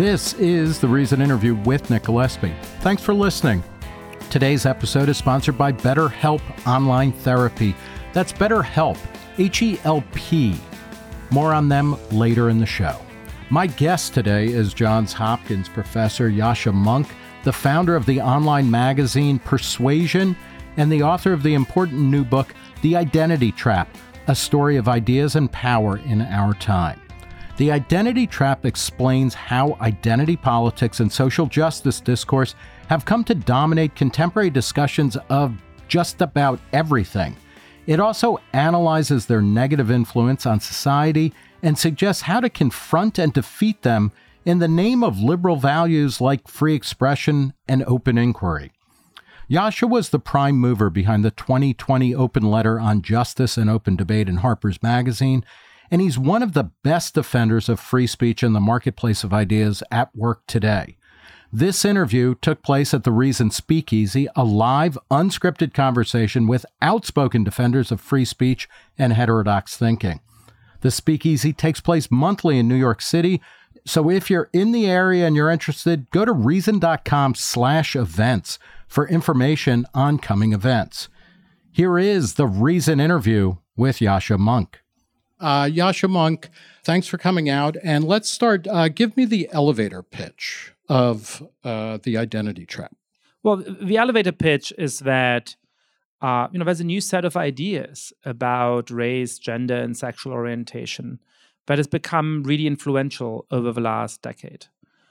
This is The Reason Interview with Nick Gillespie. Thanks for listening. Today's episode is sponsored by BetterHelp Online Therapy. That's BetterHelp, H-E-L-P. More on them later in the show. My guest today is Johns Hopkins professor Yascha Mounk, the founder of the online magazine Persuasion and the author of the important new book, The Identity Trap, a story of ideas and power in our time. The Identity Trap explains how identity politics and social justice discourse have come to dominate contemporary discussions of just about everything. It also analyzes their negative influence on society and suggests how to confront and defeat them in the name of liberal values like free expression and open inquiry. Yascha was the prime mover behind the 2020 open letter on justice and open debate in Harper's Magazine, and he's one of the best defenders of free speech in the marketplace of ideas at work today. This interview took place at the Reason Speakeasy, a live, unscripted conversation with outspoken defenders of free speech and heterodox thinking. The Speakeasy takes place monthly in New York City, so if you're in the area and you're interested, go to reason.com/events for information on coming events. Here is the Reason Interview with Yascha Mounk. Yascha Mounk, thanks for coming out. And let's start. Give me the elevator pitch of the Identity Trap. Well, the elevator pitch is that there's a new set of ideas about race, gender, and sexual orientation that has become really influential over the last decade.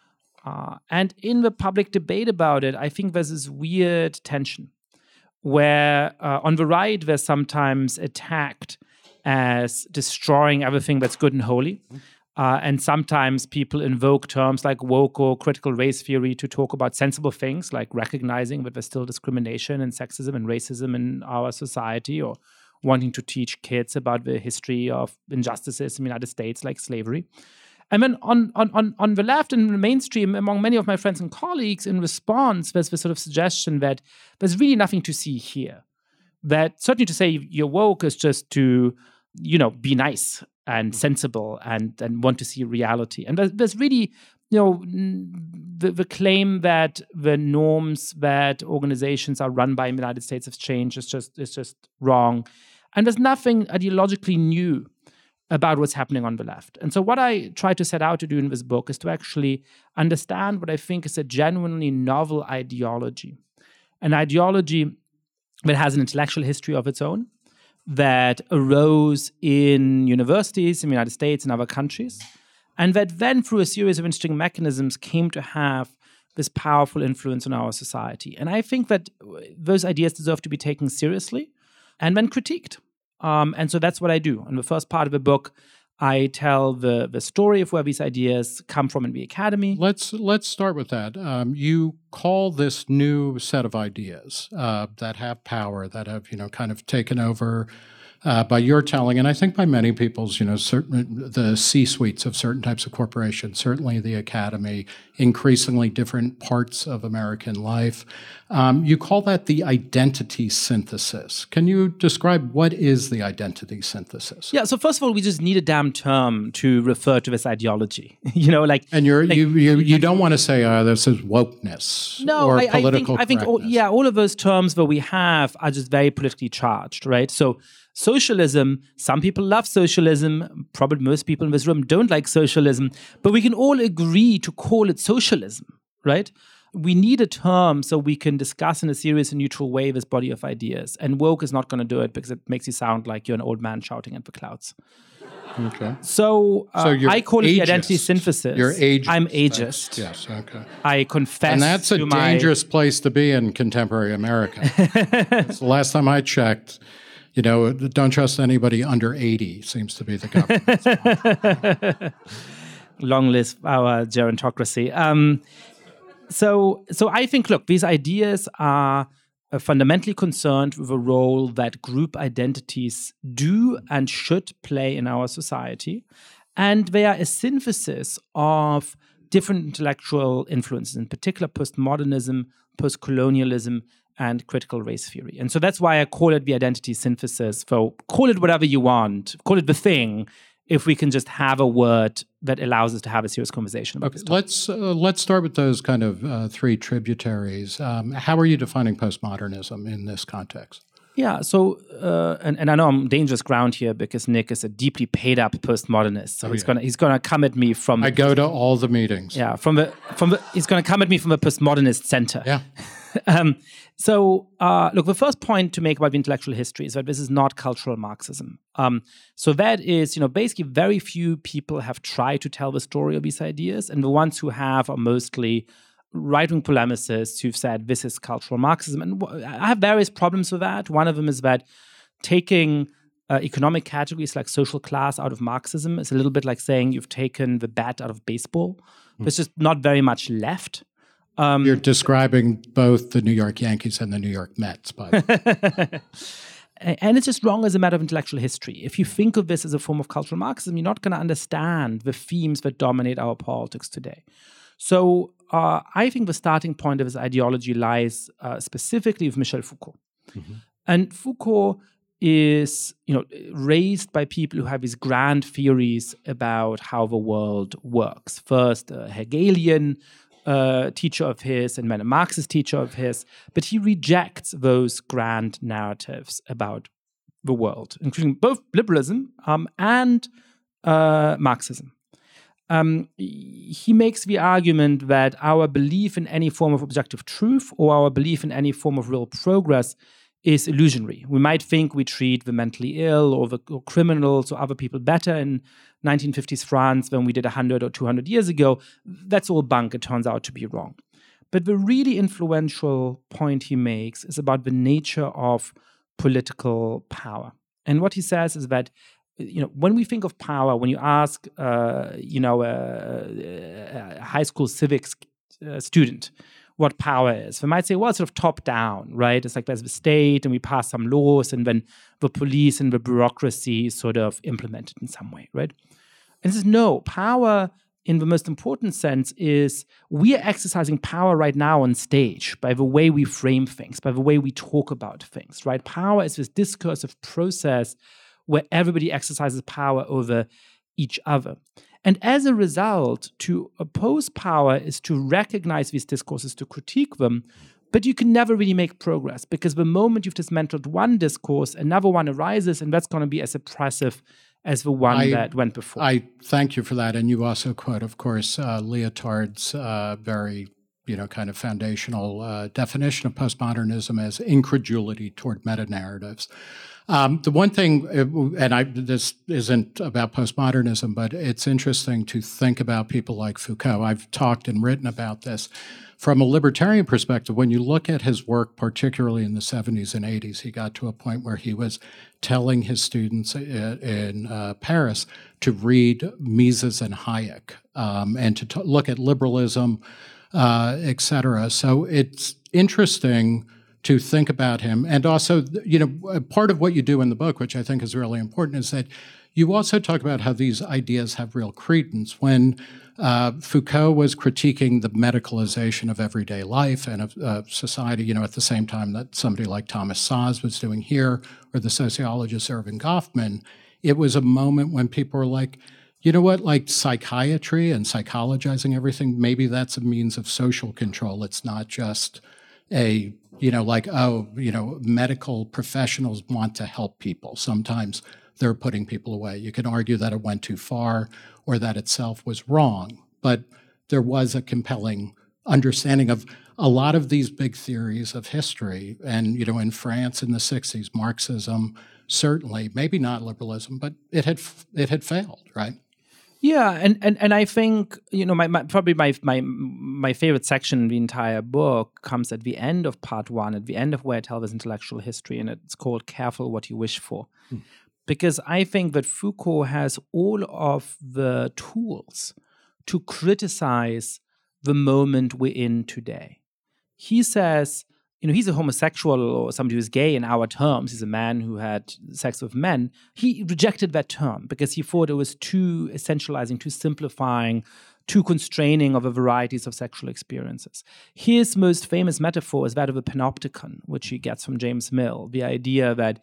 And in the public debate about it, I think there's this weird tension where on the right, they're sometimes attacked as destroying everything that's good and holy. And sometimes people invoke terms like woke or critical race theory to talk about sensible things like recognizing that there's still discrimination and sexism and racism in our society, or wanting to teach kids about the history of injustices in the United States like slavery. And then on the left and the mainstream, among many of my friends and colleagues, in response, there's this sort of suggestion that there's really nothing to see here. That certainly to say you're woke is just to, be nice and sensible and want to see reality. And there's really, the claim that the norms that organizations are run by in the United States have changed is just wrong. And there's nothing ideologically new about what's happening on the left. And so what I try to set out to do in this book is to actually understand what I think is a genuinely novel ideology. An ideology that has an intellectual history of its own, that arose in universities in the United States and other countries, and that then through a series of interesting mechanisms came to have this powerful influence on our society. And I think that those ideas deserve to be taken seriously and then critiqued. And so that's what I do. In the first part of the book, I tell the story of where these ideas come from in the academy. Let's start with that. You call this new set of ideas that have power, that have kind of taken over by your telling, and I think by many people's, certain the C-suites of certain types of corporations, certainly the academy, increasingly different parts of American life. You call that the identity synthesis. Can you describe what is the identity synthesis? Yeah. So first of all, we just need a damn term to refer to this ideology. And you don't want to say this is wokeness. No, or political I think all of those terms that we have are just very politically charged, right? So socialism, some people love socialism. Probably most people in this room don't like socialism, but we can all agree to call it socialism, right? We need a term so we can discuss in a serious and neutral way this body of ideas. And woke is not going to do it because it makes you sound like you're an old man shouting at the clouds. Okay. So I call it the identity synthesis. You're ageist. I'm ageist. Yes, okay. I confess. And that's a dangerous place to be in contemporary America. It's the last time I checked. Don't trust anybody under 80 seems to be the government. Long live our gerontocracy. So I think, look, these ideas are fundamentally concerned with the role that group identities do and should play in our society. And they are a synthesis of different intellectual influences, in particular postmodernism, postcolonialism, and critical race theory. And so that's why I call it the identity synthesis. So call it whatever you want. Call it the thing. if we can just have a word that allows us to have a serious conversation about this topic. Let's start with those kind of three tributaries. How are you defining postmodernism in this context? Yeah, so and I know I'm dangerous ground here because Nick is a deeply paid up postmodernist, so he's gonna come at me from. I go to all the meetings. Yeah, he's gonna come at me from a postmodernist center. Yeah. Look, the first point to make about the intellectual history is that this is not cultural Marxism. So that is, basically very few people have tried to tell the story of these ideas, and the ones who have are mostly right-wing polemicists who've said this is cultural Marxism. And I have various problems with that. One of them is that taking economic categories like social class out of Marxism is a little bit like saying you've taken the bat out of baseball. There's just not very much left. You're describing both the New York Yankees and the New York Mets, by the way. And it's just wrong as a matter of intellectual history. If you think of this as a form of cultural Marxism, you're not going to understand the themes that dominate our politics today. So I think the starting point of this ideology lies specifically with Michel Foucault. Mm-hmm. And Foucault is, raised by people who have these grand theories about how the world works. First, a Hegelian teacher of his and then a Marxist teacher of his, but he rejects those grand narratives about the world, including both liberalism and Marxism. He makes the argument that our belief in any form of objective truth or our belief in any form of real progress is illusionary. We might think we treat the mentally ill or criminals or other people better in 1950s France than we did 100 or 200 years ago. That's all bunk. It turns out to be wrong. But the really influential point he makes is about the nature of political power. And what he says is that when we think of power, when you ask, a high school civics student what power is, they might say, well, it's sort of top down, right? It's like there's the state and we pass some laws and then the police and the bureaucracy sort of implement it in some way, right? And he says, no, power in the most important sense is we are exercising power right now on stage by the way we frame things, by the way we talk about things, right? Power is this discursive process where everybody exercises power over each other. And as a result, to oppose power is to recognize these discourses, to critique them, but you can never really make progress because the moment you've dismantled one discourse, another one arises, and that's going to be as oppressive as the one that went before. I thank you for that. And you also quote, of course, Lyotard's very kind of foundational definition of postmodernism as incredulity toward meta-narratives. The one thing, this isn't about postmodernism, but it's interesting to think about people like Foucault. I've talked and written about this. From a libertarian perspective, when you look at his work, particularly in the 70s and 80s, he got to a point where he was telling his students in Paris to read Mises and Hayek and to look at liberalism, et cetera. So it's interesting to think about him. And also, part of what you do in the book, which I think is really important, is that you also talk about how these ideas have real credence. When Foucault was critiquing the medicalization of everyday life and of society, at the same time that somebody like Thomas Szasz was doing here, or the sociologist Erving Goffman, it was a moment when people were like, you know what, like psychiatry and psychologizing everything, maybe that's a means of social control. It's not just medical professionals want to help people. Sometimes they're putting people away. You can argue that it went too far or that itself was wrong, but there was a compelling understanding of a lot of these big theories of history. And, in France in the 60s, Marxism, certainly, maybe not liberalism, but it had failed, right? Yeah, and I think my favorite section in the entire book comes at the end of part one, at the end of where I tell this intellectual history, and it's called "Careful What You Wish For," because I think that Foucault has all of the tools to criticize the moment we're in today. He says, he's a homosexual or somebody who's gay in our terms. He's a man who had sex with men. He rejected that term because he thought it was too essentializing, too simplifying, too constraining of a varieties of sexual experiences. His most famous metaphor is that of a panopticon, which he gets from James Mill, the idea that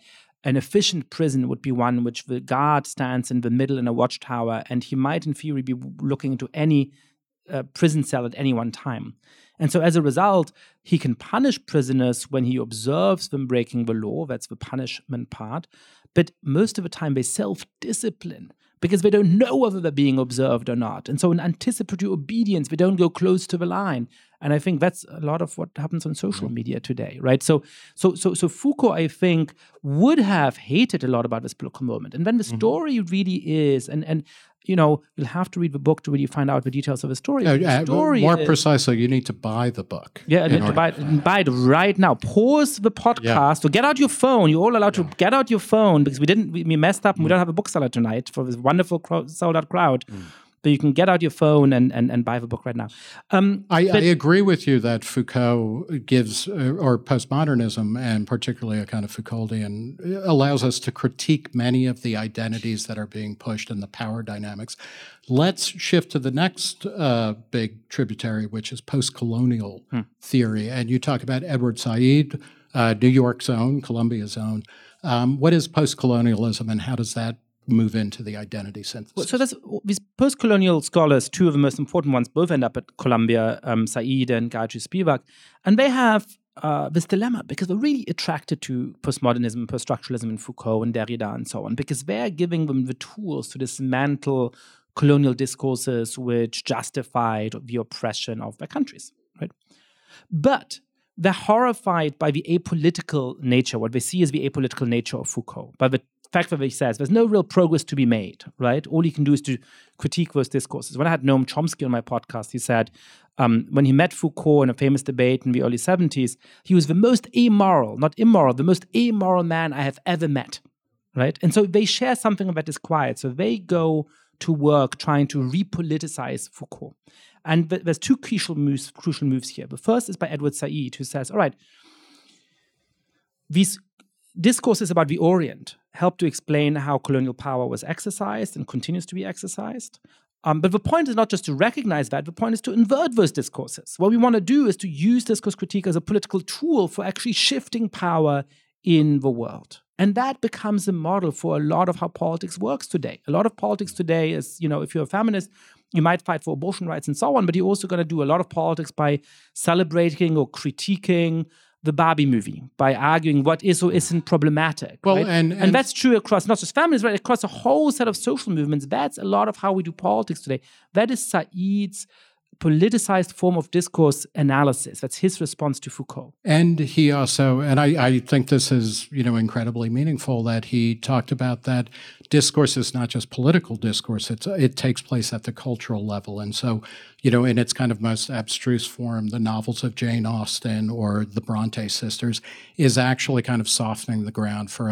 an efficient prison would be one which the guard stands in the middle in a watchtower, and he might, in theory, be looking into any prison cell at any one time. And so as a result, he can punish prisoners when he observes them breaking the law. That's the punishment part. But most of the time, they self-discipline because they don't know whether they're being observed or not. And so in anticipatory obedience, they don't go close to the line. And I think that's a lot of what happens on social media today, right? So Foucault, I think, would have hated a lot about this political moment. And then the story really is, and you'll have to read the book to really find out the details of the story. More precisely, you need to buy the book. Yeah, you need to buy it right now. Pause the podcast or get out your phone. You're all allowed to get out your phone because we messed up and we don't have a bookseller tonight for this wonderful sold-out crowd. But you can get out your phone and buy the book right now. I agree with you that Foucault gives, or postmodernism, and particularly a kind of Foucauldian, allows us to critique many of the identities that are being pushed and the power dynamics. Let's shift to the next big tributary, which is post-colonial theory. And you talk about Edward Said, New York's own, Columbia's own. What is post-colonialism and how does that move into the identity synthesis? So these post-colonial scholars, two of the most important ones, both end up at Columbia, Said and Gayatri Spivak, and they have this dilemma because they're really attracted to postmodernism, post-structuralism in Foucault and Derrida and so on, because they're giving them the tools to dismantle colonial discourses which justified the oppression of their countries, right? But they're horrified by the apolitical nature, what they see as the apolitical nature of Foucault, by the fact that he says there's no real progress to be made, right? All you can do is to critique those discourses. When I had Noam Chomsky on my podcast, he said when he met Foucault in a famous debate in the early 70s, he was the most amoral, not immoral, the most amoral man I have ever met, right? And so they share something of that disquiet. So they go to work trying to repoliticize Foucault. And there's two crucial moves here. The first is by Edward Said, who says, all right, these discourses about the Orient help to explain how colonial power was exercised and continues to be exercised. But the point is not just to recognize that, the point is to invert those discourses. What we want to do is to use discourse critique as a political tool for actually shifting power in the world. And that becomes a model for a lot of how politics works today. A lot of politics today is, if you're a feminist, you might fight for abortion rights and so on, but you're also going to do a lot of politics by celebrating or critiquing the Barbie movie, by arguing what is or isn't problematic. Well, right? And that's true across not just families, right? Across a whole set of social movements. That's a lot of how we do politics today. That is Said's politicized form of discourse analysis. That's his response to Foucault. And he also, and I think this is, incredibly meaningful, that he talked about that discourse is not just political discourse, it takes place at the cultural level. And so, in its kind of most abstruse form, the novels of Jane Austen or the Bronte sisters is actually kind of softening the ground for a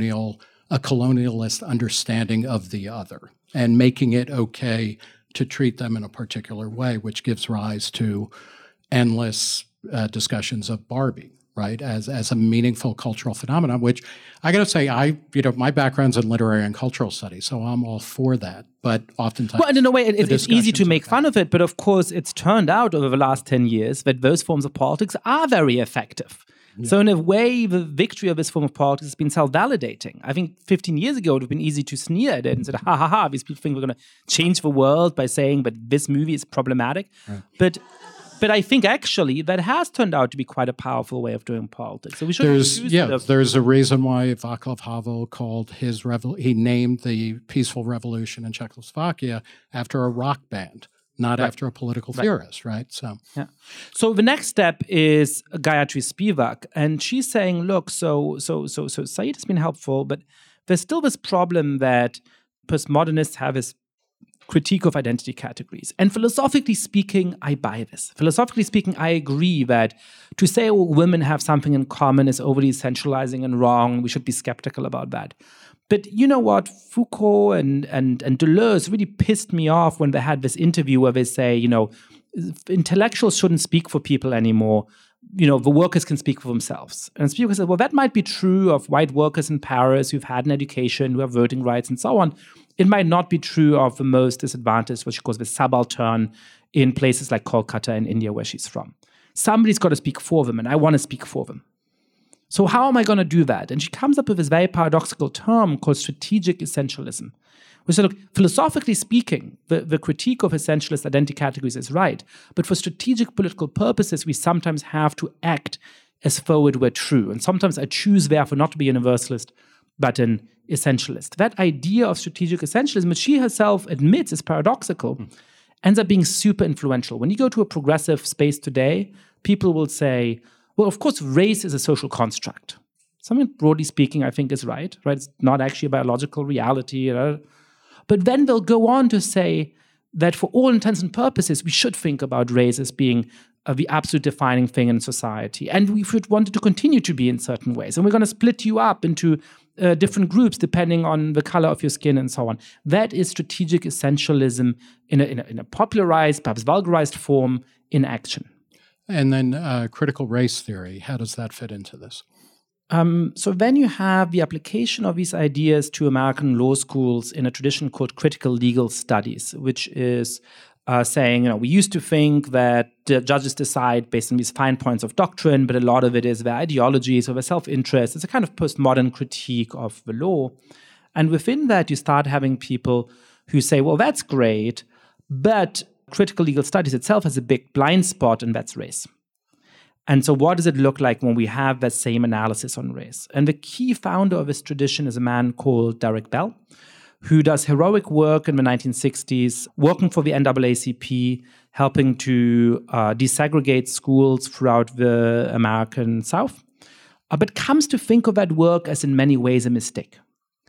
colonialist understanding of the other and making it okay to treat them in a particular way, which gives rise to endless discussions of Barbie, right, as a meaningful cultural phenomenon, which I got to say, my background's in literary and cultural studies, so I'm all for that. But oftentimes, well, and in a way, it's easy to make fun of it, but of course, it's turned out over the last 10 years that those forms of politics are very effective. Yeah. So in a way, the victory of this form of politics has been self-validating. I think 15 years ago, it would have been easy to sneer at it and say, these people think we're going to change the world by saying, but this movie is problematic. Right. But I think actually that has turned out to be quite a powerful way of doing politics. So we should there's a reason why Václav Havel called he named the peaceful revolution in Czechoslovakia after a rock band. Not after a political theorist, right? So the next step is Gayatri Spivak, and she's saying, look, so Said has been helpful, but there's still this problem that postmodernists have this critique of identity categories. And philosophically speaking, I buy this. Philosophically speaking, I agree that to say women have something in common is overly essentializing and wrong. We should be skeptical about that. But you know what? Foucault and Deleuze really pissed me off when they had this interview where they say, intellectuals shouldn't speak for people anymore. The workers can speak for themselves. And Spivak said, well, that might be true of white workers in Paris who've had an education, who have voting rights and so on. It might not be true of the most disadvantaged, what she calls the subaltern, in places like Kolkata in India, where she's from. Somebody's got to speak for them, and I want to speak for them. So how am I going to do that? And she comes up with this very paradoxical term called strategic essentialism. We say, look, philosophically speaking, the critique of essentialist identity categories is right. But for strategic political purposes, we sometimes have to act as though it were true. And sometimes I choose, therefore, not to be universalist, but an essentialist. That idea of strategic essentialism, which she herself admits is paradoxical, ends up being super influential. When you go to a progressive space today, people will say, well, of course, race is a social construct. Something, broadly speaking, I think is right? It's not actually a biological reality. But then they'll go on to say that for all intents and purposes, we should think about race as being the absolute defining thing in society. And we should want it to continue to be in certain ways. And we're going to split you up into different groups depending on the color of your skin and so on. That is strategic essentialism in a popularized, perhaps vulgarized form in action. And then critical race theory, how does that fit into this? So then you have the application of these ideas to American law schools in a tradition called critical legal studies, which is saying, we used to think that the judges decide based on these fine points of doctrine, but a lot of it is their ideologies or their self-interest. It's a kind of postmodern critique of the law. And within that, you start having people who say, well, that's great, but critical legal studies itself has a big blind spot, and that's race. And so what does it look like when we have that same analysis on race? And the key founder of this tradition is a man called Derek Bell, who does heroic work in the 1960s, working for the NAACP, helping to desegregate schools throughout the American South, but comes to think of that work as in many ways a mistake.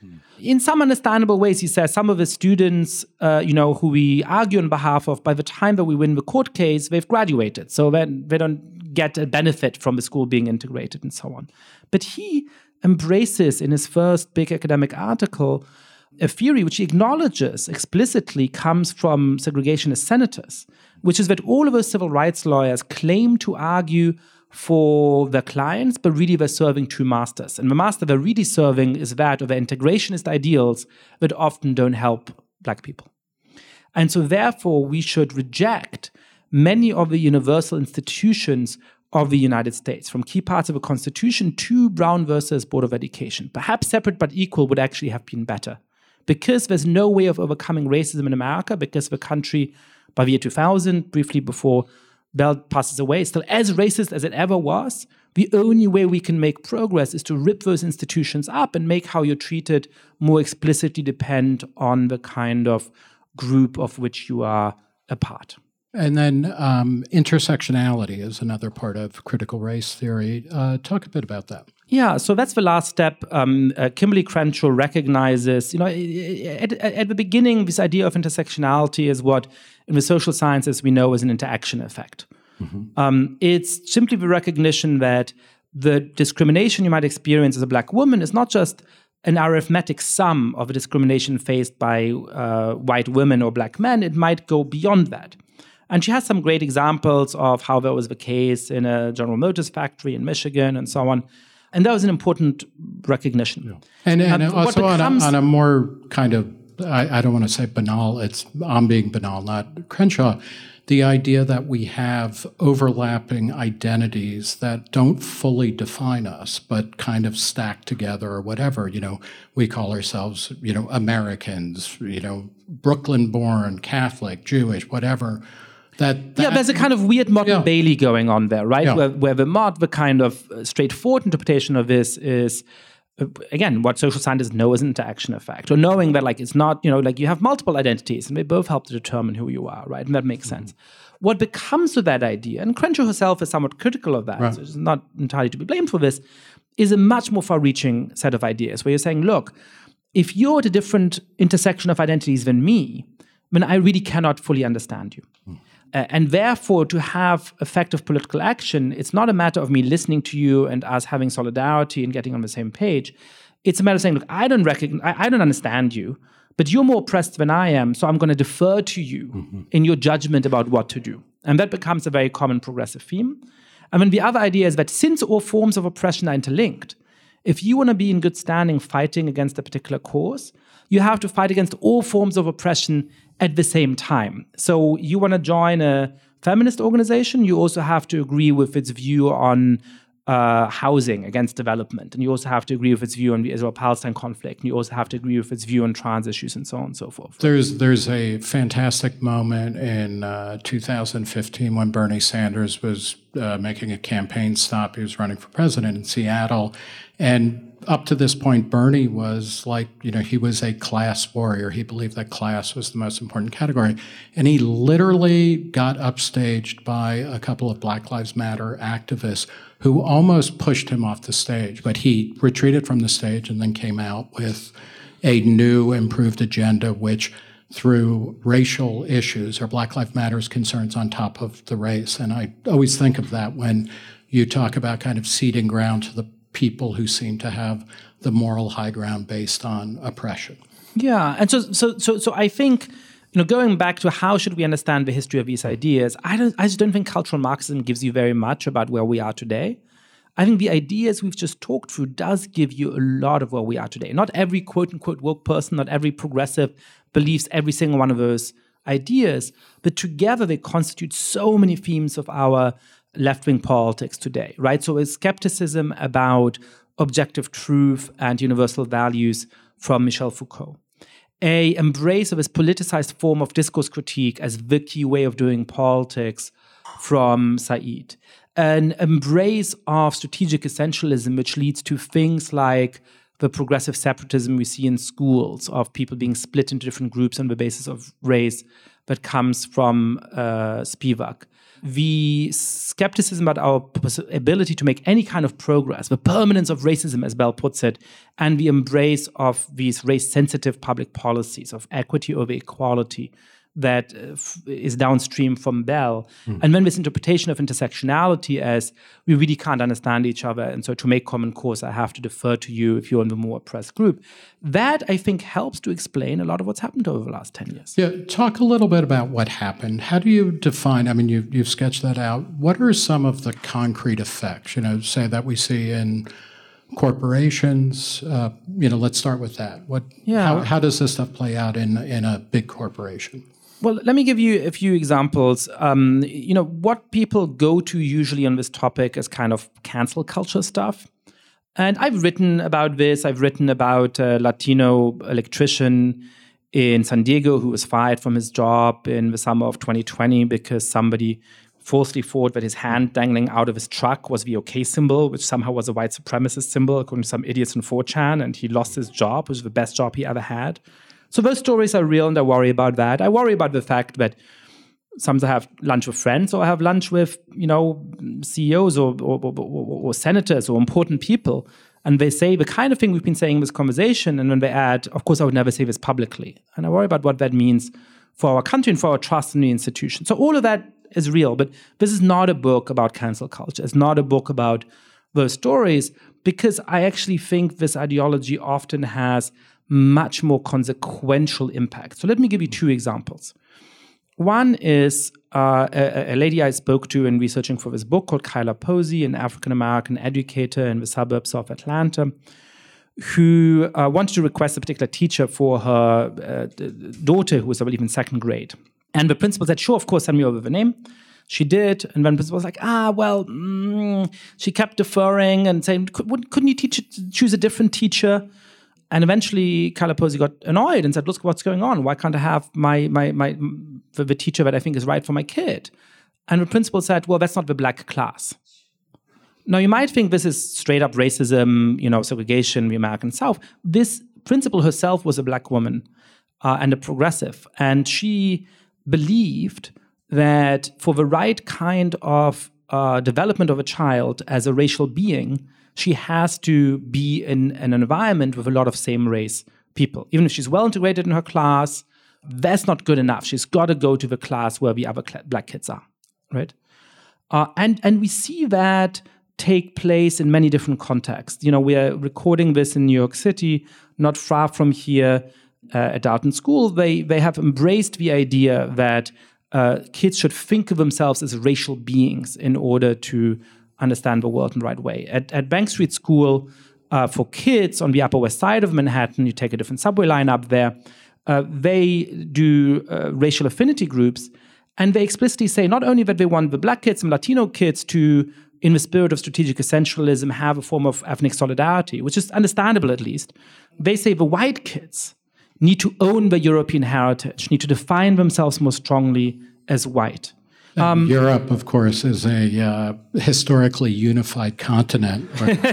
In some understandable ways, he says some of the students, who we argue on behalf of, by the time that we win the court case, they've graduated. So then they don't get a benefit from the school being integrated and so on. But he embraces in his first big academic article a theory which he acknowledges explicitly comes from segregationist senators, which is that all of those civil rights lawyers claim to argue for their clients, but really they're serving two masters. And the master they're really serving is that of the integrationist ideals that often don't help Black people. And so therefore, we should reject many of the universal institutions of the United States, from key parts of the Constitution to Brown versus Board of Education. Perhaps separate but equal would actually have been better. Because there's no way of overcoming racism in America, because the country, by the year 2000, briefly before Bell passes away, still as racist as it ever was. The only way we can make progress is to rip those institutions up and make how you're treated more explicitly depend on the kind of group of which you are a part. And then intersectionality is another part of critical race theory. Talk a bit about that. Yeah, so that's the last step. Kimberly Crenshaw recognizes, at the beginning, this idea of intersectionality is what in the social sciences we know as an interaction effect. Mm-hmm. It's simply the recognition that the discrimination you might experience as a Black woman is not just an arithmetic sum of a discrimination faced by white women or Black men. It might go beyond that. And she has some great examples of how that was the case in a General Motors factory in Michigan and so on. And that was an important recognition. Yeah. And also on a more kind of, I don't want to say banal, I'm being banal, not Crenshaw, the idea that we have overlapping identities that don't fully define us, but kind of stack together or whatever. We call ourselves, Americans, Brooklyn-born, Catholic, Jewish, whatever. There's a kind of weird modern Bailey going on there, right? Yeah. Where the kind of straightforward interpretation of this is, again, what social scientists know as an interaction effect, or knowing that it's not, you have multiple identities and they both help to determine who you are, right? And that makes sense. What becomes of that idea, and Crenshaw herself is somewhat critical of that, so she's not entirely to be blamed for this, is a much more far-reaching set of ideas where you're saying, look, if you're at a different intersection of identities than me, then I really cannot fully understand you. And therefore, to have effective political action, it's not a matter of me listening to you and us having solidarity and getting on the same page. It's a matter of saying, look, I don't understand you, but you're more oppressed than I am, so I'm going to defer to you in your judgment about what to do. And that becomes a very common progressive theme. And then the other idea is that since all forms of oppression are interlinked, if you want to be in good standing fighting against a particular cause, you have to fight against all forms of oppression at the same time. So you want to join a feminist organization, you also have to agree with its view on housing against development. And you also have to agree with its view on the Israel-Palestine conflict. And you also have to agree with its view on trans issues and so on and so forth. There's a fantastic moment in 2015 when Bernie Sanders was making a campaign stop. He was running for president in Seattle. And up to this point, Bernie was like, he was a class warrior. He believed that class was the most important category. And he literally got upstaged by a couple of Black Lives Matter activists who almost pushed him off the stage. But he retreated from the stage and then came out with a new, improved agenda, which threw racial issues or Black Lives Matter's concerns on top of the race. And I always think of that when you talk about kind of ceding ground to the people who seem to have the moral high ground based on oppression. Yeah, and so I think, going back to how should we understand the history of these ideas, I just don't think cultural Marxism gives you very much about where we are today. I think the ideas we've just talked through does give you a lot of where we are today. Not every quote-unquote woke person, not every progressive believes every single one of those ideas, but together they constitute so many themes of our left-wing politics today, right? So a skepticism about objective truth and universal values from Michel Foucault. A embrace of this politicized form of discourse critique as the key way of doing politics from Said. An embrace of strategic essentialism, which leads to things like the progressive separatism we see in schools, of people being split into different groups on the basis of race, that comes from Spivak. The skepticism about our ability to make any kind of progress, the permanence of racism, as Bell puts it, and the embrace of these race-sensitive public policies of equity over equality that is downstream from Bell. And then this interpretation of intersectionality as we really can't understand each other, and so to make common cause, I have to defer to you if you're in the more oppressed group. That, I think, helps to explain a lot of what's happened over the last 10 years. Yeah, talk a little bit about what happened. How do you define, you've sketched that out. What are some of the concrete effects, say that we see in corporations? Let's start with that. How does this stuff play out in a big corporation? Well, let me give you a few examples. What people go to usually on this topic is kind of cancel culture stuff. And I've written about this. I've written about a Latino electrician in San Diego who was fired from his job in the summer of 2020 because somebody falsely thought that his hand dangling out of his truck was the OK symbol, which somehow was a white supremacist symbol, according to some idiots in 4chan, and he lost his job, which was the best job he ever had. So those stories are real, and I worry about that. I worry about the fact that sometimes I have lunch with friends, or I have lunch with, CEOs or senators or important people, and they say the kind of thing we've been saying in this conversation, and then they add, of course, I would never say this publicly. And I worry about what that means for our country and for our trust in the institution. So all of that is real, but this is not a book about cancel culture. It's not a book about those stories, because I actually think this ideology often has much more consequential impact. So let me give you two examples. One is a lady I spoke to in researching for this book called Kyla Posey, an African-American educator in the suburbs of Atlanta, who wanted to request a particular teacher for her daughter, who was, I believe, in second grade. And the principal said, sure, of course, send me over the name. She did, and then the principal was like, she kept deferring and saying, couldn't you choose a different teacher? And eventually, Kyla Posey got annoyed and said, look, what's going on? Why can't I have the teacher that I think is right for my kid? And the principal said, well, that's not the black class. Now, you might think this is straight up racism, segregation, the American South. This principal herself was a black woman and a progressive. And she believed that for the right kind of development of a child as a racial being, she has to be in an environment with a lot of same-race people. Even if she's well integrated in her class, that's not good enough. She's got to go to the class where the other black kids are, right? And we see that take place in many different contexts. We are recording this in New York City, not far from here at Dalton School. They have embraced the idea that kids should think of themselves as racial beings in order to understand the world in the right way. At Bank Street School, for kids on the Upper West Side of Manhattan, you take a different subway line up there, they do racial affinity groups, and they explicitly say not only that they want the black kids and Latino kids to in the spirit of strategic essentialism, have a form of ethnic solidarity, which is understandable at least. They say the white kids need to own their European heritage, need to define themselves more strongly as white. Europe, of course, is a historically unified continent.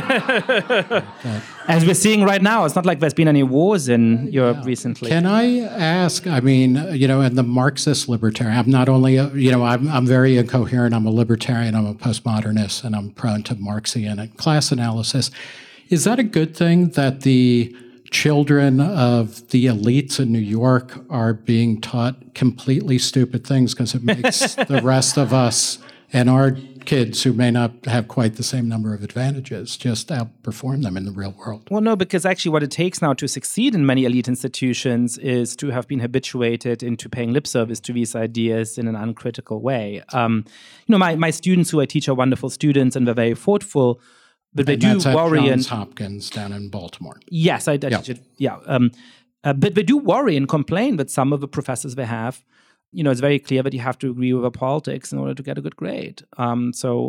As we're seeing right now, it's not like there's been any wars in Europe recently. Can I ask, I mean, and the Marxist libertarian, I'm not only, I'm very incoherent, I'm a libertarian, I'm a postmodernist, and I'm prone to Marxian and class analysis. Is that a good thing that the children of the elites in New York are being taught completely stupid things because it makes the rest of us and our kids who may not have quite the same number of advantages just outperform them in the real world? Well, no, because actually what it takes now to succeed in many elite institutions is to have been habituated into paying lip service to these ideas in an uncritical way. My students who I teach are wonderful students and they're very thoughtful. But they do worry. Johns Hopkins down in Baltimore. Yes, I teach it. Yeah. But they do worry and complain that some of the professors they have, it's very clear that you have to agree with the politics in order to get a good grade. But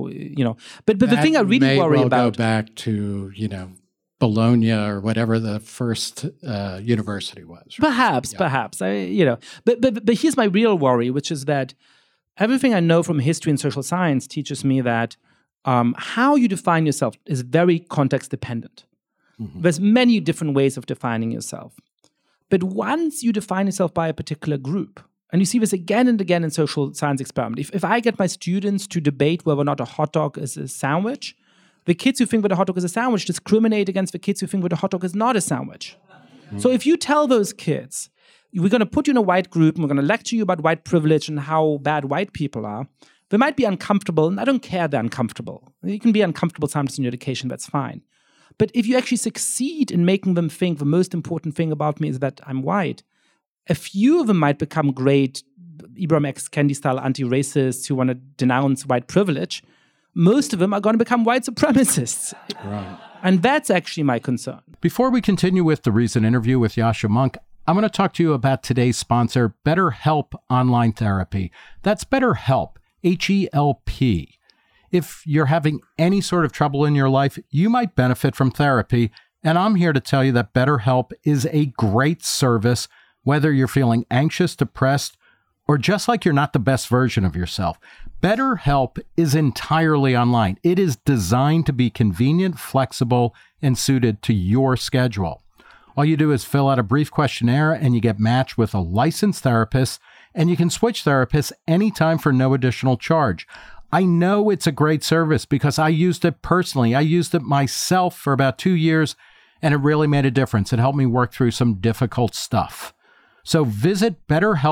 the thing I really worry about. Go back to, Bologna or whatever the first university was. Right? Perhaps. But here's my real worry, which is that everything I know from history and social science teaches me that how you define yourself is very context dependent. Mm-hmm. There's many different ways of defining yourself. But once you define yourself by a particular group, and you see this again and again in social science experiments, if I get my students to debate whether or not a hot dog is a sandwich, the kids who think that a hot dog is a sandwich discriminate against the kids who think that a hot dog is not a sandwich. Mm-hmm. So if you tell those kids, we're going to put you in a white group, and we're going to lecture you about white privilege and how bad white people are, they might be uncomfortable, and I don't care they're uncomfortable. You can be uncomfortable sometimes in your education, that's fine. But if you actually succeed in making them think the most important thing about me is that I'm white, a few of them might become great Ibram X. Kendi-style anti-racists who want to denounce white privilege. Most of them are going to become white supremacists. Right. And that's actually my concern. Before we continue with the recent interview with Yascha Mounk, I'm going to talk to you about today's sponsor, BetterHelp Online Therapy. That's BetterHelp. HELP. If you're having any sort of trouble in your life, you might benefit from therapy. And I'm here to tell you that BetterHelp is a great service, whether you're feeling anxious, depressed, or just like you're not the best version of yourself. BetterHelp is entirely online. It is designed to be convenient, flexible, and suited to your schedule. All you do is fill out a brief questionnaire and you get matched with a licensed therapist, and you can switch therapists anytime for no additional charge. I know it's a great service because I used it personally. I used it myself for about 2 years, and it really made a difference. It helped me work through some difficult stuff. So visit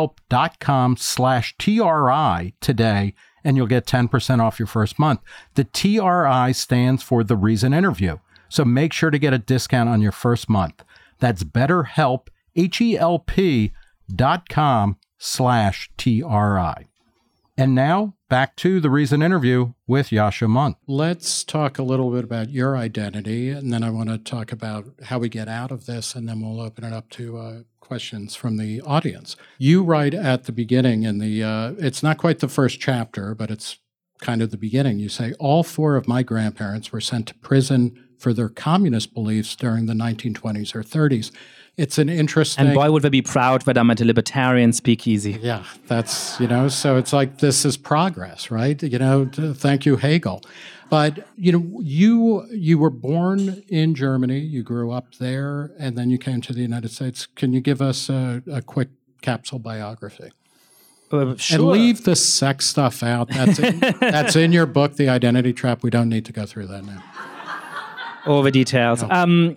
betterhelp.com/TRI today, and you'll get 10% off your first month. The TRI stands for The Reason Interview. So make sure to get a discount on your first month. That's BetterHelp, HELP.com/TRI. And now, back to the recent interview with Yascha Mounk. Let's talk a little bit about your identity, and then I want to talk about how we get out of this, and then we'll open it up to questions from the audience. You write at the beginning in the, it's not quite the first chapter, but it's kind of the beginning. You say, all 4 of my grandparents were sent to prison for their communist beliefs during the 1920s or 30s. It's an interesting... And boy, would they be proud that I'm at a libertarian speakeasy. Yeah, that's, so it's like this is progress, right? Thank you, Hegel. But, you were born in Germany, you grew up there, and then you came to the United States. Can you give us a quick capsule biography? Sure. And leave the sex stuff out. That's in your book, The Identity Trap. We don't need to go through that now. All the details. No.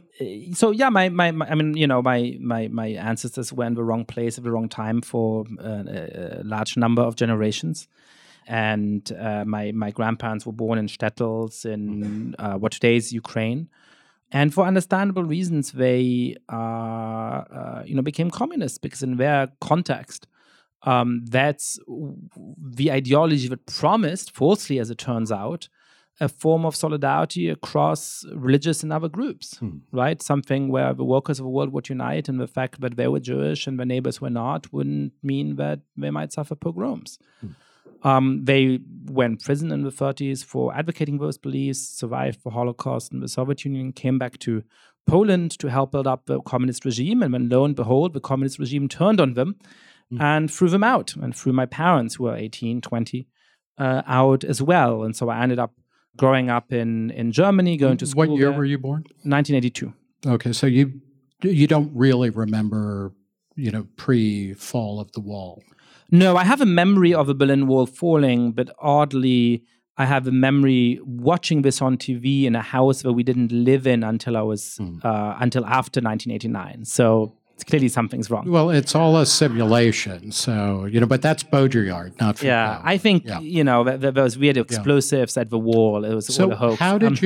My ancestors were in the wrong place at the wrong time for a large number of generations. And my grandparents were born in shtetls in what today is Ukraine. And for understandable reasons, they became communists because in their context, that's the ideology that promised, falsely as it turns out, a form of solidarity across religious and other groups, right? Something where the workers of the world would unite, and the fact that they were Jewish and their neighbors were not wouldn't mean that they might suffer pogroms. They went in prison in the 30s for advocating those beliefs, survived the Holocaust in the Soviet Union, came back to Poland to help build up the communist regime. And when lo and behold, the communist regime turned on them and threw them out, and threw my parents, who were 18, 20, out as well. And so I ended up growing up in Germany, going to school. What year were you born? 1982. Okay, so you don't really remember, pre-fall of the wall. No, I have a memory of the Berlin Wall falling, but oddly, I have a memory watching this on TV in a house where we didn't live in until I was until after 1989. So clearly something's wrong. Well, it's all a simulation. So but that's Baudrillard, not Foucault. Yeah, I think those weird explosives at the wall. It was all a hoax. How did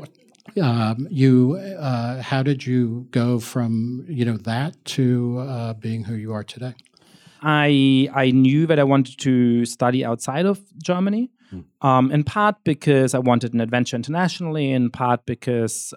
how did you go from that to being who you are today? I knew that I wanted to study outside of Germany, in part because I wanted an adventure internationally, in part because,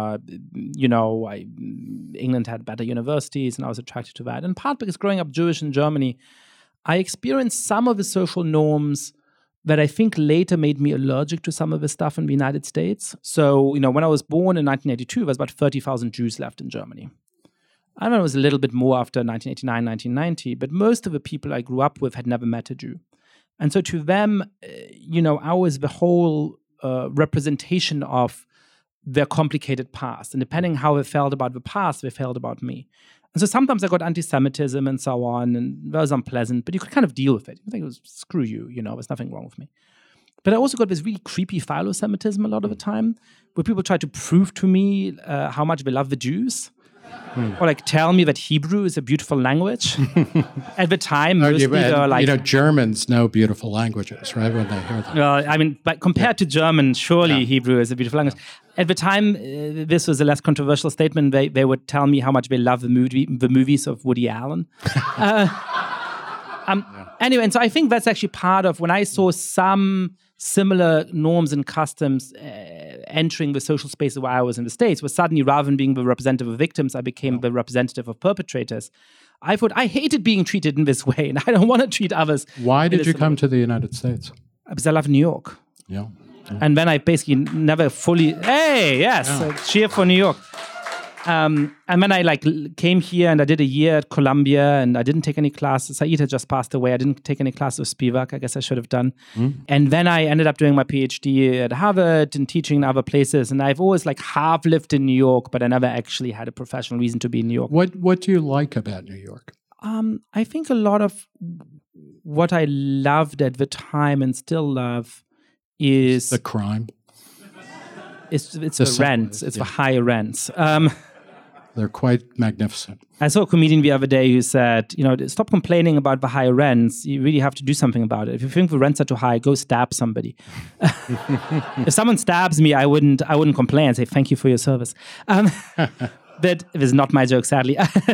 England had better universities and I was attracted to that, in part because growing up Jewish in Germany, I experienced some of the social norms that I think later made me allergic to some of the stuff in the United States. So, when I was born in 1982, there was about 30,000 Jews left in Germany. I don't know, it was a little bit more after 1989, 1990, but most of the people I grew up with had never met a Jew. And so to them, I was the whole representation of their complicated past. And depending how they felt about the past, they felt about me. And so sometimes I got anti-Semitism and so on, and that was unpleasant, but you could kind of deal with it. You think it was, screw you, there's nothing wrong with me. But I also got this really creepy philo-Semitism a lot of the time, where people tried to prove to me how much they love the Jews. Or tell me that Hebrew is a beautiful language. At the time, mostly Germans know beautiful languages, right? When they hear that. Well, but compared to German, surely Hebrew is a beautiful language. At the time, this was a less controversial statement. They would tell me how much they love the movies of Woody Allen. Anyway, and so I think that's actually part of when I saw some similar norms and customs entering the social space where I was in the States, where suddenly, rather than being the representative of victims, I became the representative of perpetrators. I thought I hated being treated in this way, and I don't want to treat others. Why did you come to the United States? Because I love New York. Yeah. And then I basically never fully, cheer for New York. And then I came here and I did a year at Columbia and I didn't take any classes. Said had just passed away. I didn't take any classes with Spivak. I guess I should have done. And then I ended up doing my PhD at Harvard and teaching in other places. And I've always half lived in New York, but I never actually had a professional reason to be in New York. What do you like about New York? I think a lot of what I loved at the time and still love is the crime. It's the rents. It's the high rents. They're quite magnificent. I saw a comedian the other day who said, stop complaining about the high rents. You really have to do something about it. If you think the rents are too high, go stab somebody. If someone stabs me, I wouldn't complain and say, thank you for your service. That is not my joke, sadly.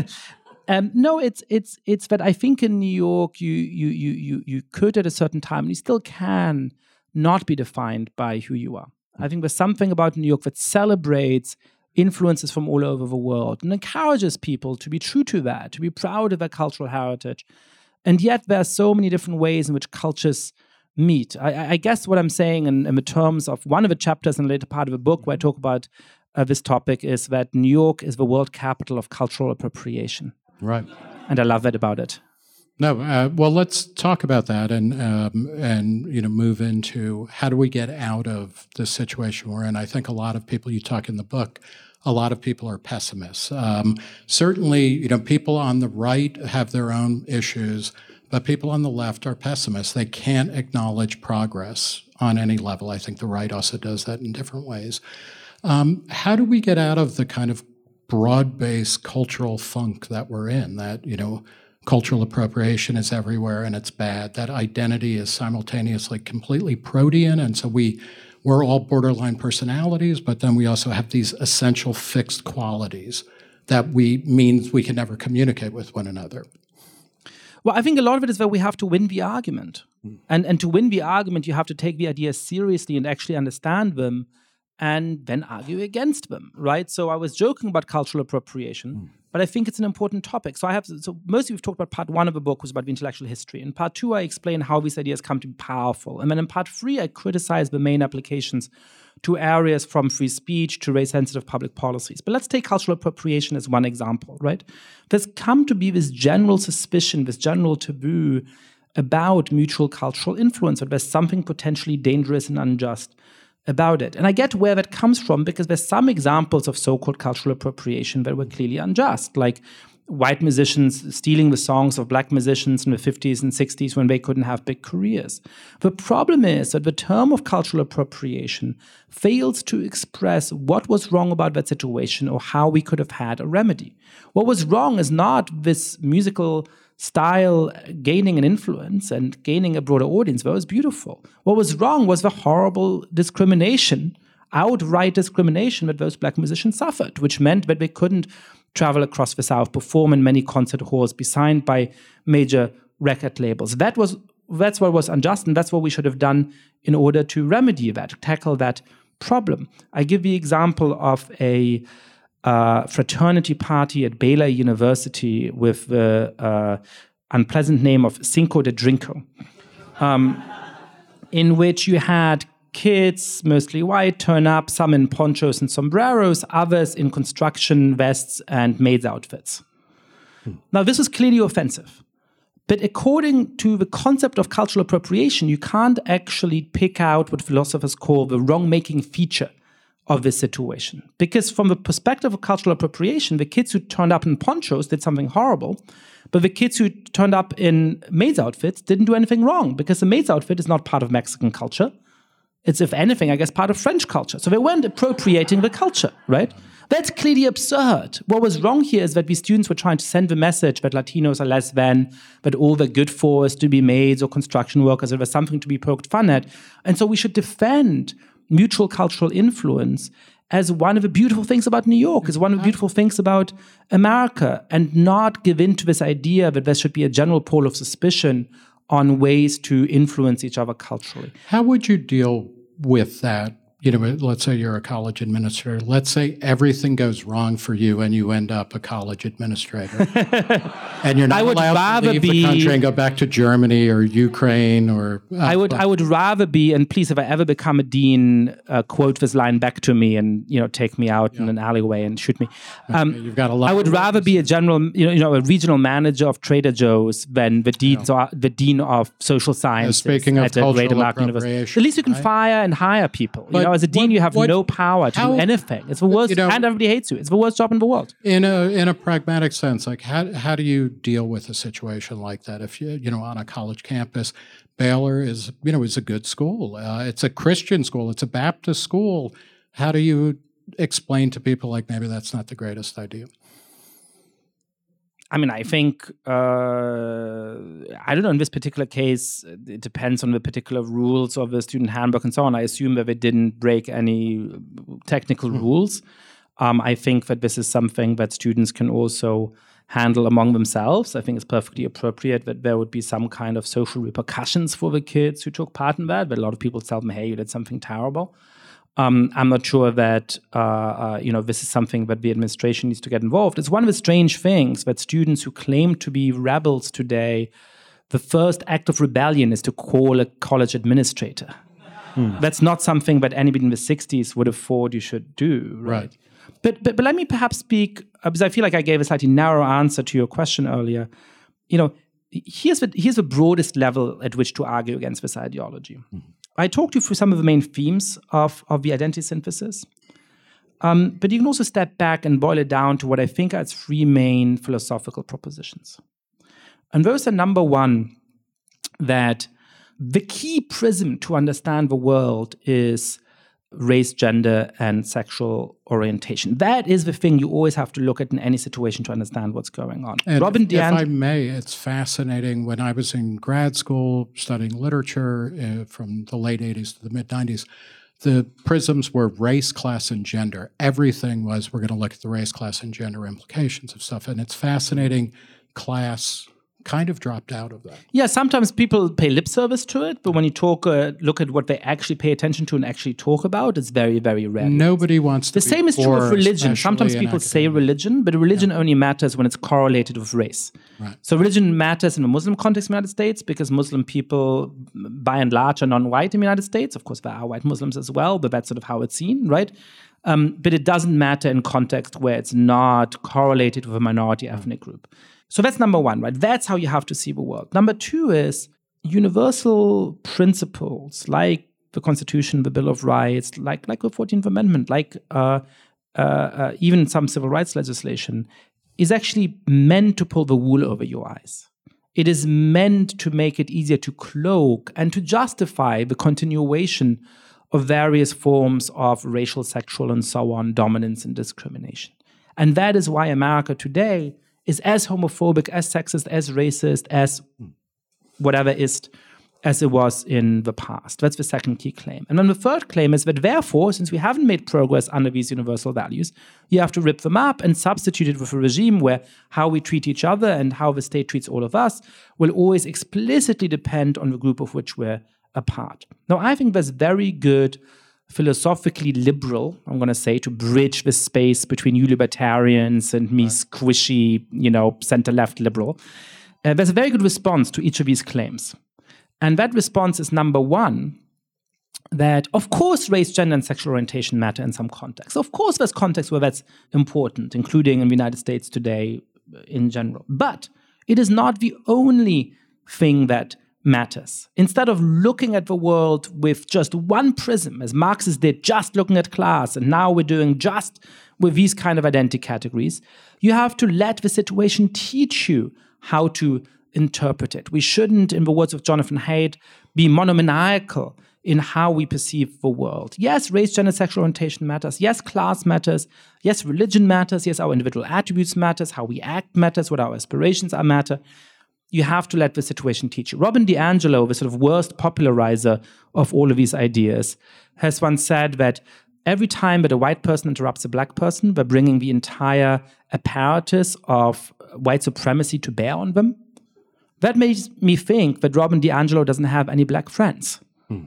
No, it's that I think in New York, you could at a certain time, and you still can, not be defined by who you are. I think there's something about New York that celebrates influences from all over the world and encourages people to be true to that, to be proud of their cultural heritage. And yet there are so many different ways in which cultures meet. I guess what I'm saying in the terms of one of the chapters in the later part of the book where I talk about this topic is that New York is the world capital of cultural appropriation. Right. And I love that about it. No, well, let's talk about that and move into how do we get out of the situation we're in. I think a lot of people, you talk in the book, a lot of people are pessimists. Certainly, people on the right have their own issues, but people on the left are pessimists. They can't acknowledge progress on any level. I think the right also does that in different ways. How do we get out of the kind of broad-based cultural funk that we're in, that, cultural appropriation is everywhere and it's bad, that identity is simultaneously completely protean, and so we're all borderline personalities, but then we also have these essential fixed qualities that means we can never communicate with one another? Well, I think a lot of it is that we have to win the argument. And to win the argument, you have to take the ideas seriously and actually understand them and then argue against them, right? So I was joking about cultural appropriation, but I think it's an important topic. So mostly we've talked about part 1 of the book was about the intellectual history. In part 2, I explain how these ideas come to be powerful. And then in part 3, I criticize the main applications to areas from free speech to race-sensitive public policies. But let's take cultural appropriation as one example, right? There's come to be this general suspicion, this general taboo about mutual cultural influence, that there's something potentially dangerous and unjust about it. And I get where that comes from, because there's some examples of so-called cultural appropriation that were clearly unjust, like white musicians stealing the songs of black musicians in the 50s and 60s when they couldn't have big careers. The problem is that the term of cultural appropriation fails to express what was wrong about that situation or how we could have had a remedy. What was wrong is not this musical style gaining an influence and gaining a broader audience. That was beautiful. What was wrong was the horrible discrimination, outright discrimination that those black musicians suffered, which meant that they couldn't travel across the South, perform in many concert halls, be signed by major record labels. That's what was unjust, and that's what we should have done in order to remedy that, to tackle that problem. I give the example of a fraternity party at Baylor University with the unpleasant name of Cinco de Drinko, in which you had kids, mostly white, turn up, some in ponchos and sombreros, others in construction vests and maids' outfits. Now, this is clearly offensive. But according to the concept of cultural appropriation, you can't actually pick out what philosophers call the wrong-making feature of this situation. Because from the perspective of cultural appropriation, the kids who turned up in ponchos did something horrible, but the kids who turned up in maids' outfits didn't do anything wrong, because the maid's outfit is not part of Mexican culture. It's, if anything, I guess, part of French culture. So they weren't appropriating the culture, right? That's clearly absurd. What was wrong here is that these students were trying to send the message that Latinos are less than, that all they're good for is to be maids or construction workers, or there's something to be poked fun at. And so we should defend mutual cultural influence as one of the beautiful things about New York, as one of the beautiful things about America, and not give in to this idea that there should be a general pole of suspicion on ways to influence each other culturally. How would you deal with that? You know, let's say you're a college administrator. Let's say everything goes wrong for you and you end up a college administrator. And you're not allowed to leave the country and go back to Germany or Ukraine or... I would rather be, and please, if I ever become a dean, quote this line back to me and, take me out in an alleyway and shoot me. You've got a lot. I would rather be a general, a regional manager of Trader Joe's than the dean of social sciences speaking of at a great American university. At least you can fire and hire people. As a dean, you have no power to do anything. It's the worst, and everybody hates you. It's the worst job in the world. In a pragmatic sense, like how do you deal with a situation like that? If you on a college campus, Baylor is a good school. It's a Christian school. It's a Baptist school. How do you explain to people like maybe that's not the greatest idea? I mean, I think, I don't know, in this particular case, it depends on the particular rules of the student handbook and so on. I assume that they didn't break any technical rules. I think that this is something that students can also handle among themselves. I think it's perfectly appropriate that there would be some kind of social repercussions for the kids who took part in that. But a lot of people tell them, hey, you did something terrible. I'm not sure that this is something that the administration needs to get involved. It's one of the strange things that students who claim to be rebels today, the first act of rebellion is to call a college administrator. That's not something that anybody in the 60s would have thought you should do, right? But let me perhaps speak, because I feel like I gave a slightly narrow answer to your question earlier. Here's the broadest level at which to argue against this ideology. I talked you through some of the main themes of the identity synthesis. But you can also step back and boil it down to what I think are its three main philosophical propositions. And those are, number one, that the key prism to understand the world is race, gender, and sexual orientation. That is the thing you always have to look at in any situation to understand what's going on. And if I may, it's fascinating. When I was in grad school studying literature from the late 80s to the mid-90s, the prisms were race, class, and gender. Everything was, we're going to look at the race, class, and gender implications of stuff. And it's fascinating. Class kind of dropped out of that. Yeah, sometimes people pay lip service to it, but when you look at what they actually pay attention to and actually talk about, it's very, very rare. Nobody wants to The same is true of religion. Sometimes people say religion, but religion only matters when it's correlated with race. Right. So religion matters in the Muslim context in the United States because Muslim people, by and large, are non-white in the United States. Of course, there are white Muslims as well, but that's sort of how it's seen, right? But it doesn't matter in context where it's not correlated with a minority ethnic group. So that's number one, right? That's how you have to see the world. Number two is universal principles like the Constitution, the Bill of Rights, like the 14th Amendment, like even some civil rights legislation, is actually meant to pull the wool over your eyes. It is meant to make it easier to cloak and to justify the continuation of various forms of racial, sexual, and so on, dominance and discrimination. And that is why America today is as homophobic, as sexist, as racist, as whateverist as it was in the past. That's the second key claim. And then the third claim is that therefore, since we haven't made progress under these universal values, you have to rip them up and substitute it with a regime where how we treat each other and how the state treats all of us will always explicitly depend on the group of which we're a part. Now, I think that's very good, philosophically liberal, I'm going to say, to bridge the space between you libertarians and me squishy, center-left liberal. There's a very good response to each of these claims. And that response is, number one, that of course race, gender, and sexual orientation matter in some contexts. Of course there's contexts where that's important, including in the United States today in general. But it is not the only thing that matters. Instead of looking at the world with just one prism, as Marxists did, just looking at class, and now we're doing just with these kind of identity categories, you have to let the situation teach you how to interpret it. We shouldn't, in the words of Jonathan Haidt, be monomaniacal in how we perceive the world. Yes, race, gender, sexual orientation matters. Yes, class matters. Yes, religion matters. Yes, our individual attributes matters. How we act matters. What our aspirations are matter. You have to let the situation teach you. Robin DiAngelo, the sort of worst popularizer of all of these ideas, has once said that every time that a white person interrupts a black person, they're bringing the entire apparatus of white supremacy to bear on them. That makes me think that Robin DiAngelo doesn't have any black friends.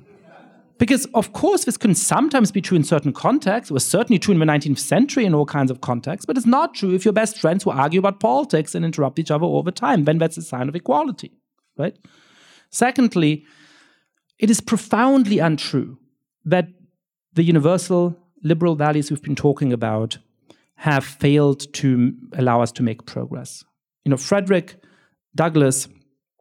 Because, of course, this can sometimes be true in certain contexts. It was certainly true in the 19th century in all kinds of contexts, but it's not true if you're best friends who argue about politics and interrupt each other all the time. Then that's a sign of equality, right? Secondly, it is profoundly untrue that the universal liberal values we've been talking about have failed to allow us to make progress. Frederick Douglass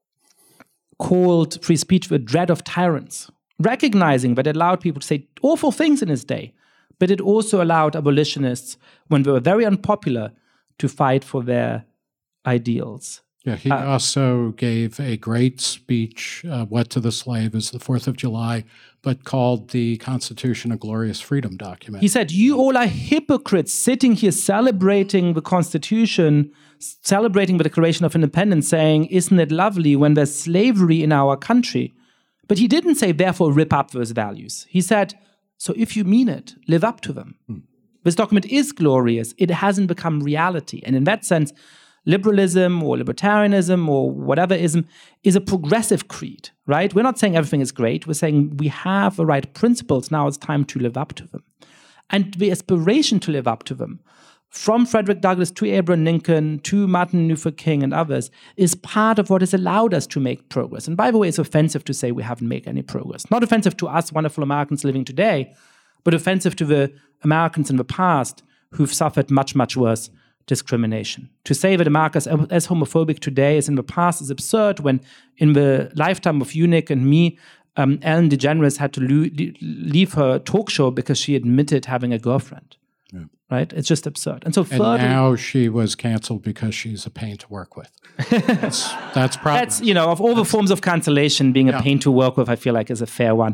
called free speech the dread of tyrants, recognizing that it allowed people to say awful things in his day, but it also allowed abolitionists, when they were very unpopular, to fight for their ideals. Yeah, he also gave a great speech, What to the Slave is the 4th of July, but called the Constitution a glorious freedom document. He said, you all are hypocrites sitting here celebrating the Constitution, celebrating the Declaration of Independence, saying, isn't it lovely when there's slavery in our country? But he didn't say, therefore, rip up those values. He said, so if you mean it, live up to them. This document is glorious. It hasn't become reality. And in that sense, liberalism or libertarianism or whatever ism is a progressive creed, right? We're not saying everything is great. We're saying we have the right principles. Now it's time to live up to them. And the aspiration to live up to them, from Frederick Douglass to Abraham Lincoln to Martin Luther King and others, is part of what has allowed us to make progress. And by the way, it's offensive to say we haven't made any progress. Not offensive to us, wonderful Americans living today, but offensive to the Americans in the past who've suffered much, much worse discrimination. To say that America is as homophobic today as in the past is absurd, when in the lifetime of Unick and me, Ellen DeGeneres had to leave her talk show because she admitted having a girlfriend. Yeah. Right? It's just absurd. And now she was canceled because she's a pain to work with. That's probably... That's, of all the forms of cancellation, being a pain to work with, I feel like is a fair one.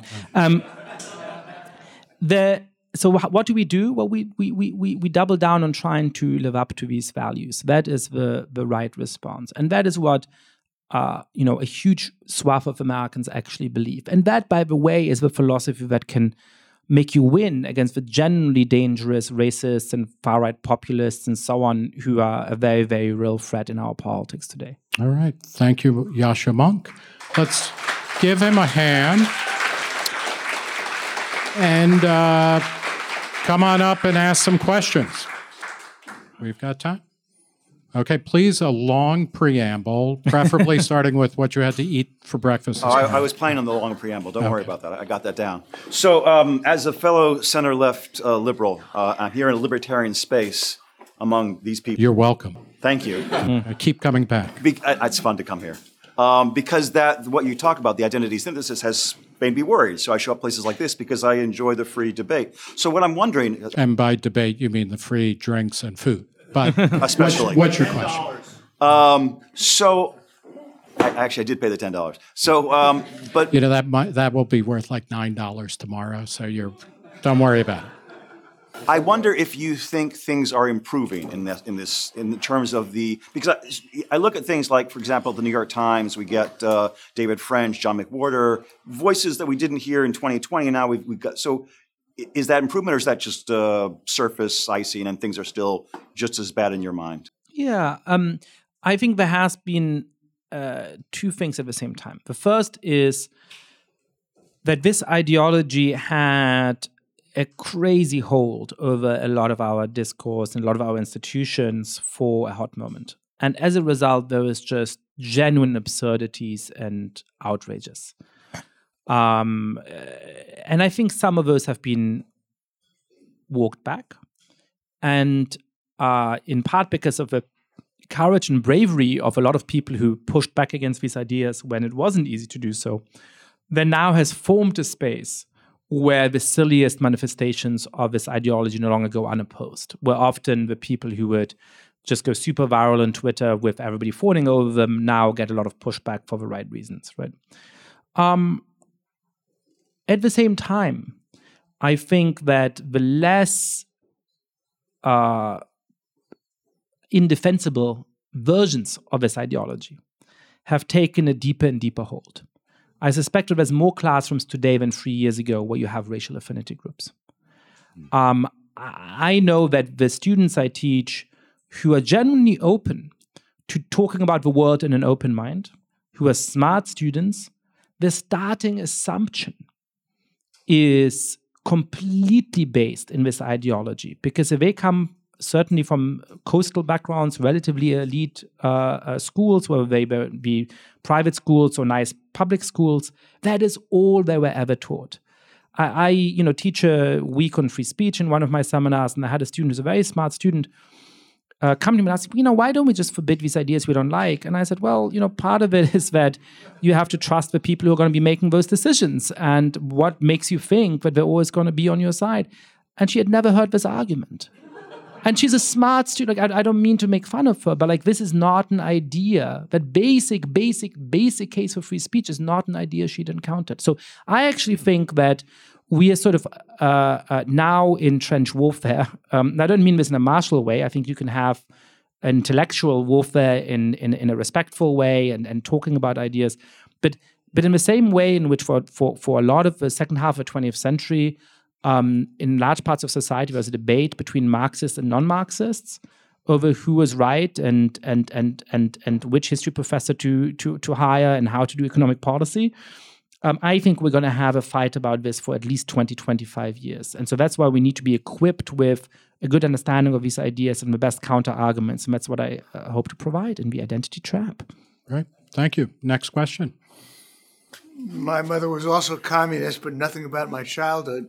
So what do we do? Well, we double down on trying to live up to these values. That is the right response. And that is what a huge swath of Americans actually believe. And that, by the way, is the philosophy that can make you win against the genuinely dangerous racists and far-right populists and so on, who are a very, very real threat in our politics today. All right. Thank you, Yascha Mounk. Let's give him a hand. And come on up and ask some questions. We've got time. Okay, please, a long preamble, preferably starting with what you had to eat for breakfast this morning. I was planning on the long preamble. Don't worry about that. I got that down. So, as a fellow center-left liberal, I'm here in a libertarian space among these people. You're welcome. Thank you. Keep coming back. It's fun to come here. Because what you talk about, the identity synthesis, has made me worried. So I show up places like this because I enjoy the free debate. So what I'm wondering... And by debate, you mean the free drinks and food. But especially. What's your question? So, I did pay the $10. So, but that will be worth like $9 tomorrow. So don't worry about it. I wonder if you think things are improving in terms of because I look at things like, for example, the New York Times. We get David French, John McWhorter, voices that we didn't hear in 2020, and now we've got so. Is that improvement, or is that just surface icing and things are still just as bad in your mind? Yeah, I think there has been two things at the same time. The first is that this ideology had a crazy hold over a lot of our discourse and a lot of our institutions for a hot moment. And as a result, there was just genuine absurdities and outrages. And I think some of those have been walked back, and in part because of the courage and bravery of a lot of people who pushed back against these ideas when it wasn't easy to do so, there now has formed a space where the silliest manifestations of this ideology no longer go unopposed, where often the people who would just go super viral on Twitter with everybody fawning over them now get a lot of pushback for the right reasons, right? At the same time, I think that the less indefensible versions of this ideology have taken a deeper and deeper hold. I suspect that there's more classrooms today than 3 years ago where you have racial affinity groups. I know that the students I teach who are genuinely open to talking about the world in an open mind, who are smart students, the starting assumption is completely based in this ideology, because if they come certainly from coastal backgrounds, relatively elite schools, whether they be private schools or nice public schools, that is all they were ever taught. I teach a week on free speech in one of my seminars, and I had a student who's a very smart student come to me and ask, why don't we just forbid these ideas we don't like? And I said, well, part of it is that you have to trust the people who are going to be making those decisions, and what makes you think that they're always going to be on your side. And she had never heard this argument. And she's a smart student. I don't mean to make fun of her, but this is not an idea. That basic case for free speech is not an idea she'd encountered. So I actually think that we are sort of now in trench warfare. I don't mean this in a martial way. I think you can have intellectual warfare in a respectful way and talking about ideas. But in the same way in which for a lot of the second half of the 20th century, in large parts of society, there was a debate between Marxists and non-Marxists over who was right and which history professor to hire and how to do economic policy. I think we're going to have a fight about this for at least 20, 25 years. And so that's why we need to be equipped with a good understanding of these ideas and the best counter-arguments. And that's what I hope to provide in the Identity Trap. Great. Thank you. Next question. My mother was also communist, but nothing about my childhood.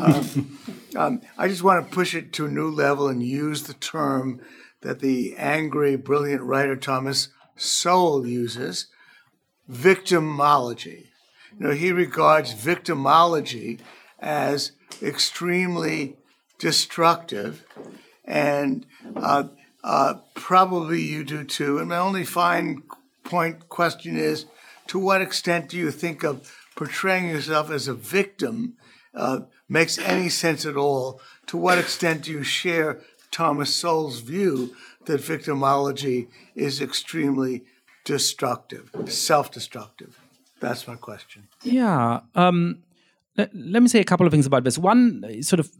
I just want to push it to a new level and use the term that the angry, brilliant writer Thomas Sowell uses, victimology. He regards victimology as extremely destructive, and probably you do too. And my only fine point question is, to what extent do you think of portraying yourself as a victim makes any sense at all? To what extent do you share Thomas Sowell's view that victimology is extremely destructive, self-destructive? That's my question. Yeah. Let me say a couple of things about this. One sort of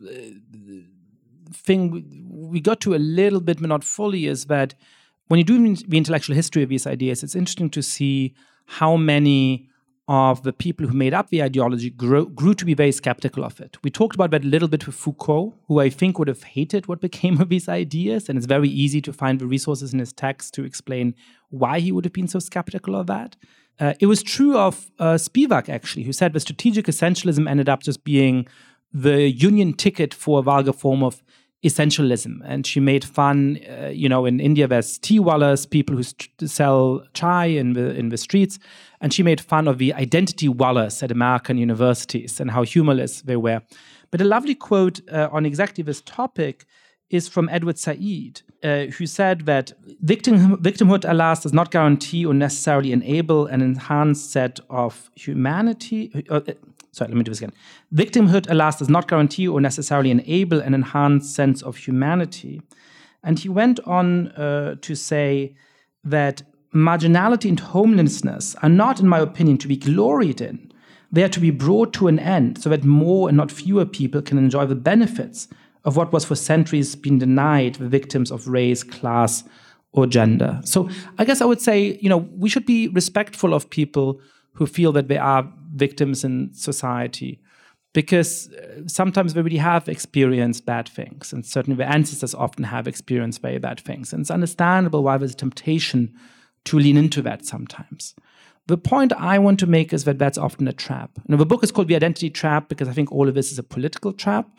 thing we got to a little bit, but not fully, is that when you do the intellectual history of these ideas, it's interesting to see how many of the people who made up the ideology grew to be very skeptical of it. We talked about that a little bit with Foucault, who I think would have hated what became of these ideas, and it's very easy to find the resources in his text to explain why he would have been so skeptical of that. It was true of Spivak, actually, who said the strategic essentialism ended up just being the Union ticket for a vulgar form of essentialism. And she made fun, in India there's tea wallahs, people who sell chai in the streets, and she made fun of the identity wallahs at American universities and how humorless they were. But a lovely quote on exactly this topic is from Edward Said, who said that victimhood, alas, does not guarantee or necessarily enable an enhanced set of humanity. Let me do this again. Victimhood, alas, does not guarantee or necessarily enable an enhanced sense of humanity. And he went on to say that marginality and homelessness are not, in my opinion, to be gloried in. They are to be brought to an end so that more and not fewer people can enjoy the benefits of what was for centuries been denied the victims of race, class, or gender. So I guess I would say, we should be respectful of people who feel that they are victims in society, because sometimes they really have experienced bad things, and certainly their ancestors often have experienced very bad things. And it's understandable why there's a temptation to lean into that sometimes. The point I want to make is that that's often a trap. The book is called The Identity Trap because I think all of this is a political trap.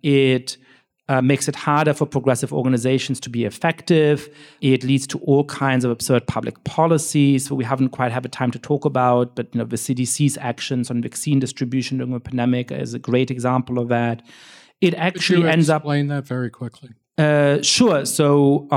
It makes it harder for progressive organizations to be effective. It leads to all kinds of absurd public policies that we haven't quite had the time to talk about. But the CDC's actions on vaccine distribution during the pandemic is a great example of that. It actually ends up. Explain that very quickly. Sure. So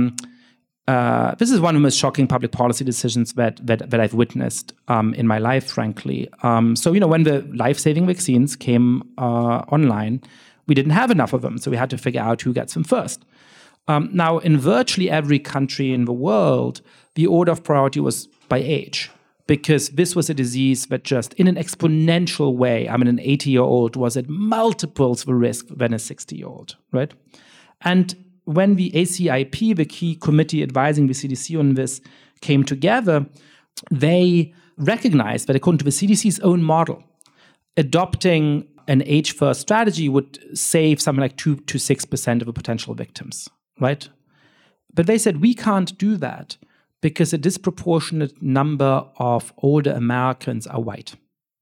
this is one of the most shocking public policy decisions that I've witnessed in my life, frankly. When the life-saving vaccines came online, we didn't have enough of them, so we had to figure out who gets them first. Now, in virtually every country in the world, the order of priority was by age, because this was a disease that just, in an exponential way, an 80-year-old was at multiples the risk than a 60-year-old, right? And when the ACIP, the key committee advising the CDC on this, came together, they recognized that according to the CDC's own model, adopting an age-first strategy would save something like 2 to 6% of the potential victims, right? But they said, we can't do that because a disproportionate number of older Americans are white.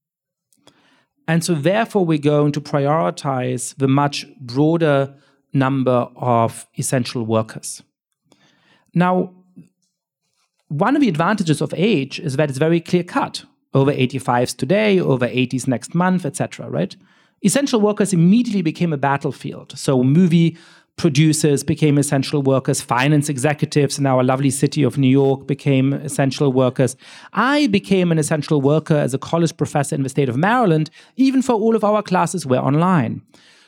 And so therefore, we're going to prioritize the much broader number of essential workers. Now, one of the advantages of age is that it's very clear-cut. Over 85s today, over 80s next month, etc., right? Essential workers immediately became a battlefield. So movie producers became essential workers, finance executives in our lovely city of New York became essential workers. I became an essential worker as a college professor in the state of Maryland, even for all of our classes were online.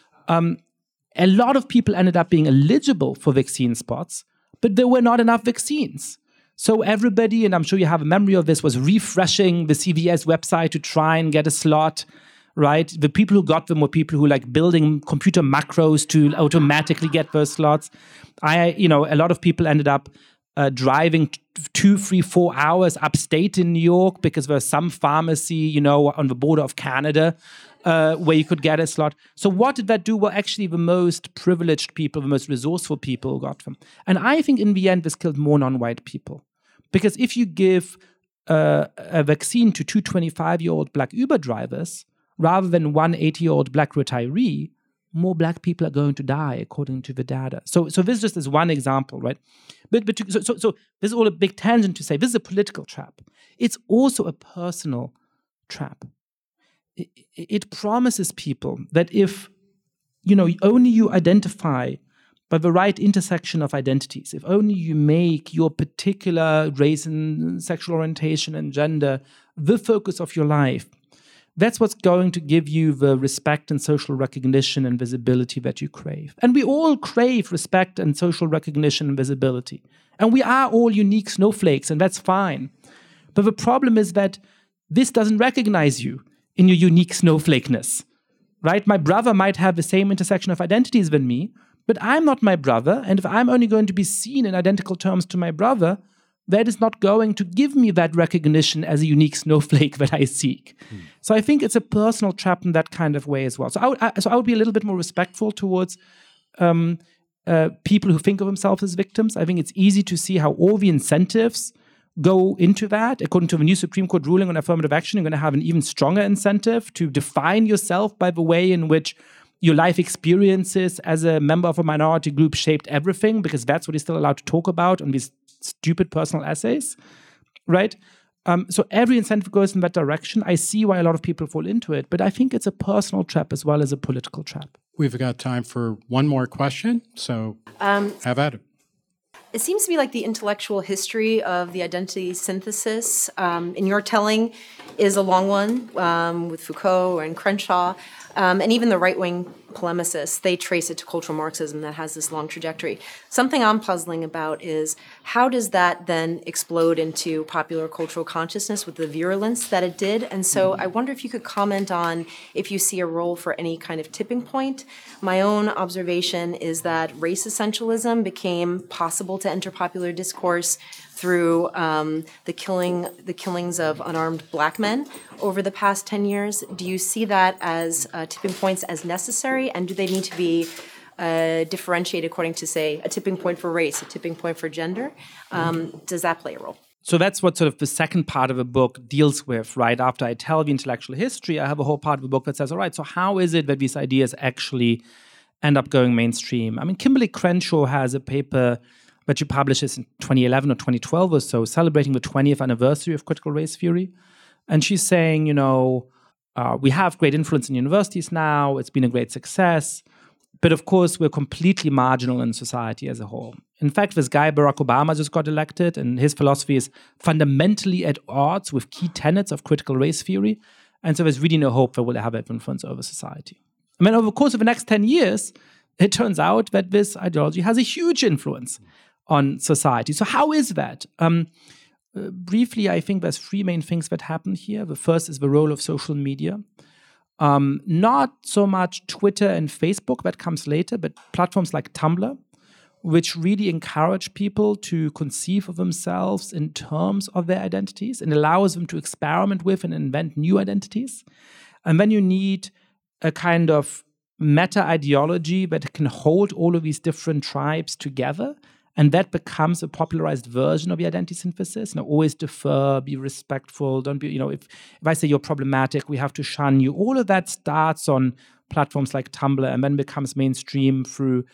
A lot of people ended up being eligible for vaccine spots, but there were not enough vaccines. So everybody, and I'm sure you have a memory of this, was refreshing the CVS website to try and get a slot, right? The people who got them were people who like building computer macros to automatically get those slots. A lot of people ended up driving 2, 3, 4 hours upstate in New York because there's some pharmacy, on the border of Canada where you could get a slot. So what did that do? Well, actually the most privileged people, the most resourceful people got them. And I think in the end, this killed more non-white people. Because if you give a vaccine to 2 25-year-old black Uber drivers rather than one 80-year-old black retiree, more black people are going to die, according to the data. So this just is one example, right? So this is all a big tangent to say this is a political trap. It's also a personal trap. It promises people that if only you identify by the right intersection of identities, if only you make your particular race and sexual orientation and gender the focus of your life, that's what's going to give you the respect and social recognition and visibility that you crave. And we all crave respect and social recognition and visibility. And we are all unique snowflakes, and that's fine. But the problem is that this doesn't recognize you. in your unique snowflakeness, right? My brother might have the same intersection of identities than me, but I'm not my brother. And if I'm only going to be seen in identical terms to my brother, that is not going to give me that recognition as a unique snowflake that I seek. So I think it's a personal trap in that kind of way as well. So I would be a little bit more respectful towards people who think of themselves as victims. I think it's easy to see how all the incentives go into that. According to the new Supreme Court ruling on affirmative action, you're going to have an even stronger incentive to define yourself by the way in which your life experiences as a member of a minority group shaped everything, because that's what you're still allowed to talk about on these stupid personal essays, right? So every incentive goes in that direction. I see why a lot of people fall into it, but I think it's a personal trap as well as a political trap. We've got time for one more question, so have at it. It seems to me like the intellectual history of the identity synthesis in your telling is a long one with Foucault and Crenshaw. And even the right-wing polemicists, they trace it to cultural Marxism that has this long trajectory. Something I'm puzzling about is how does that then explode into popular cultural consciousness with the virulence that it did? And so I wonder if you could comment on if you see a role for any kind of tipping point. My own observation is that race essentialism became possible to enter popular discourse through the killings of unarmed black men over the past 10 years. Do you see that as tipping points as necessary? And do they need to be differentiated according to, say, a tipping point for race, a tipping point for gender? Does that play a role? So that's what sort of the second part of the book deals with, right? After I tell the intellectual history, I have a whole part of the book that says, all right, so how is it that these ideas actually end up going mainstream? I mean, Kimberly Crenshaw has a paper that she publishes in 2011 or 2012 or so, celebrating the 20th anniversary of critical race theory. And she's saying, we have great influence in universities now, it's been a great success, but of course we're completely marginal in society as a whole. In fact, this guy, Barack Obama, just got elected, and his philosophy is fundamentally at odds with key tenets of critical race theory. And so there's really no hope that we'll have that influence over society. I mean, over the course of the next 10 years, it turns out that this ideology has a huge influence on society. So how is that? Briefly, I think there's three main things that happen here. The first is the role of social media. Not so much Twitter and Facebook, that comes later, but platforms like Tumblr, which really encourage people to conceive of themselves in terms of their identities and allows them to experiment with and invent new identities. And then you need a kind of meta-ideology that can hold all of these different tribes together. And that becomes a popularized version of the identity synthesis. Always defer, be respectful. Don't be, if I say you're problematic, we have to shun you. All of that starts on platforms like Tumblr and then becomes mainstream through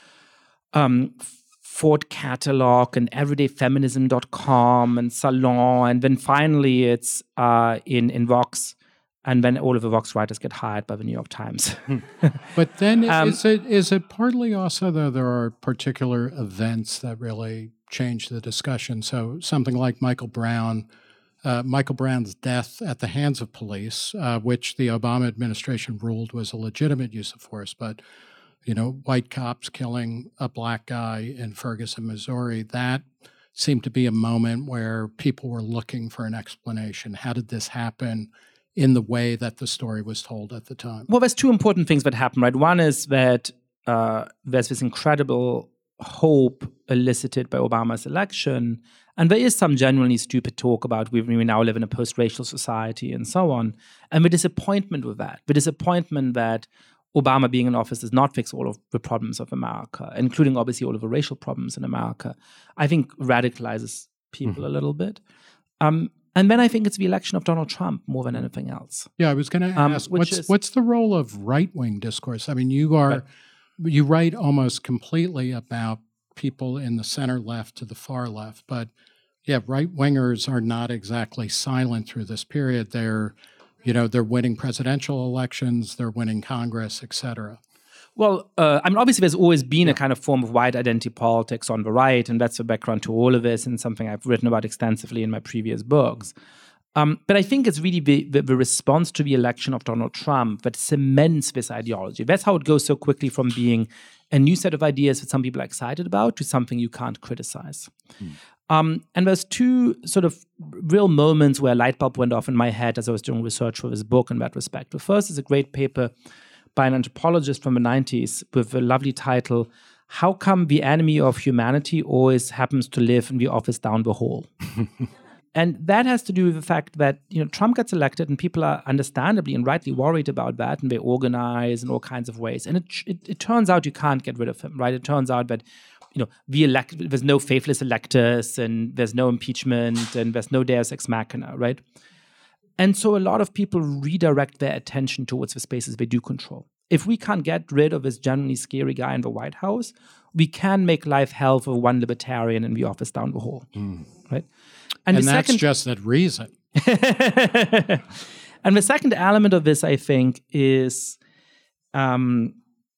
Ford Catalog and everydayfeminism.com and Salon. And then finally it's in Vox. And then all of the Vox writers get hired by the New York Times. But then is it partly also, though, there are particular events that really change the discussion? So something like Michael Brown's death at the hands of police, which the Obama administration ruled was a legitimate use of force, but white cops killing a black guy in Ferguson, Missouri, that seemed to be a moment where people were looking for an explanation. How did this happen in the way that the story was told at the time? Well, there's two important things that happen, right? One is that there's this incredible hope elicited by Obama's election, and there is some genuinely stupid talk about we now live in a post-racial society and so on, and the disappointment with that, the disappointment that Obama being in office does not fix all of the problems of America, including obviously all of the racial problems in America, I think radicalizes people a little bit. And then I think it's the election of Donald Trump more than anything else. Yeah, I was going to ask, what's the role of right-wing discourse? I mean, you write almost completely about people in the center left to the far left, but yeah, right-wingers are not exactly silent through this period. They're winning presidential elections, they're winning Congress, et cetera. Well, obviously there's always been a kind of form of white identity politics on the right, and that's the background to all of this and something I've written about extensively in my previous books. But I think it's really the response to the election of Donald Trump that cements this ideology. That's how it goes so quickly from being a new set of ideas that some people are excited about to something you can't criticize. And there's two sort of real moments where a light bulb went off in my head as I was doing research for this book in that respect. The first is a great paper by an anthropologist from the 90s with a lovely title, How Come the Enemy of Humanity Always Happens to Live in the Office Down the Hall? And that has to do with the fact that, Trump gets elected and people are understandably and rightly worried about that, and they organize in all kinds of ways. And it turns out you can't get rid of him, right? It turns out that, there's no faithless electors and there's no impeachment and there's no deus ex machina, right? And so a lot of people redirect their attention towards the spaces they do control. If we can't get rid of this genuinely scary guy in the White House, we can make life hell for one libertarian in the office down the hall, right? And that's just that reason. And the second element of this, I think, is the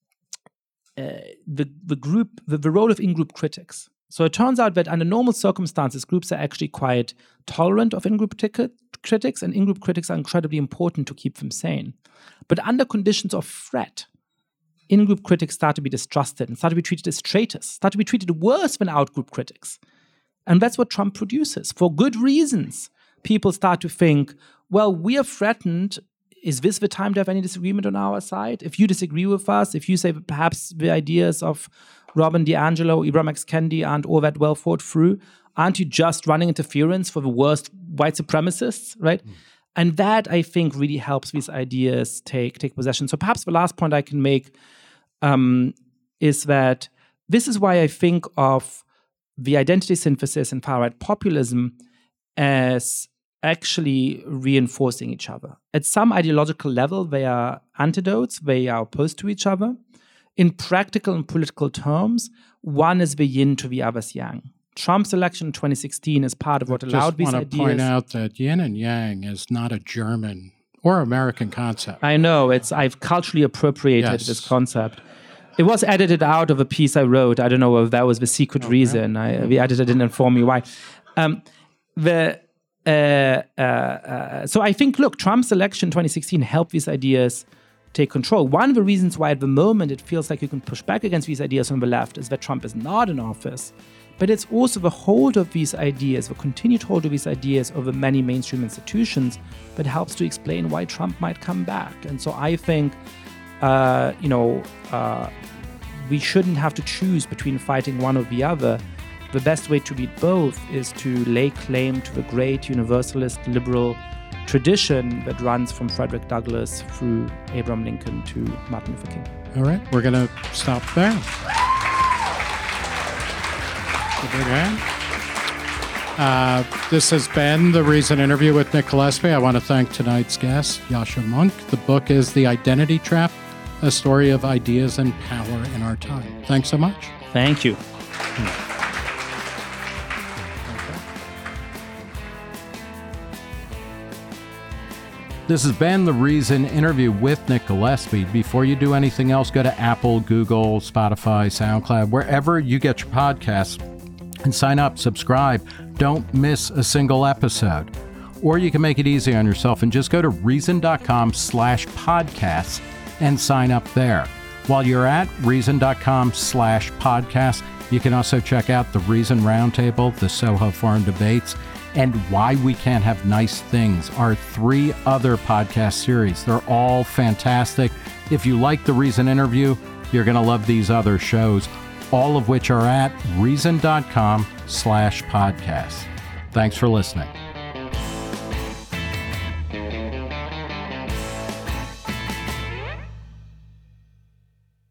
role of in-group critics. So it turns out that under normal circumstances, groups are actually quite tolerant of in-group critics, and in-group critics are incredibly important to keep them sane. But under conditions of threat, in-group critics start to be distrusted and start to be treated as traitors, start to be treated worse than out-group critics. And that's what Trump produces. For good reasons, people start to think, well, we are threatened. Is this the time to have any disagreement on our side? If you disagree with us, if you say that perhaps the ideas of Robin DiAngelo, Ibram X. Kendi aren't all that well thought through, aren't you just running interference for the worst white supremacists, right? And that, I think, really helps these ideas take possession. So perhaps the last point I can make is that this is why I think of the identity synthesis and far-right populism as actually reinforcing each other. At some ideological level, they are antidotes, they are opposed to each other. In practical and political terms, one is the yin to the other's yang. Trump's election in 2016 is part of what allowed these ideas. I just want to point out that yin and yang is not a German or American concept. I know, I've culturally appropriated this concept. It was edited out of a piece I wrote. I don't know if that was the secret reason. The editor didn't inform me why. So I think, look, Trump's election in 2016 helped these ideas take control. One of the reasons why at the moment it feels like you can push back against these ideas from the left is that Trump is not in office. But it's also the hold of these ideas, the continued hold of these ideas over many mainstream institutions that helps to explain why Trump might come back. And so I think we shouldn't have to choose between fighting one or the other. The best way to beat both is to lay claim to the great universalist liberal tradition that runs from Frederick Douglass through Abraham Lincoln to Martin Luther King. All right, we're going to stop there. This has been The Reason Interview with Nick Gillespie. I want to thank tonight's guest, Yascha Mounk. The book is The Identity Trap, a story of ideas and power in our time. Thanks so much. Thank you. This has been The Reason Interview with Nick Gillespie. Before you do anything else, go to Apple, Google, Spotify, SoundCloud, wherever you get your podcasts, and sign up, subscribe. Don't miss a single episode. Or you can make it easy on yourself and just go to reason.com/podcasts and sign up there. While you're at reason.com/podcasts, you can also check out the Reason Roundtable, the Soho Forum Debates, and Why We Can't Have Nice Things, our 3 other podcast series. They're all fantastic. If you like The Reason Interview, you're going to love these other shows, all of which are at reason.com/podcasts. Thanks for listening.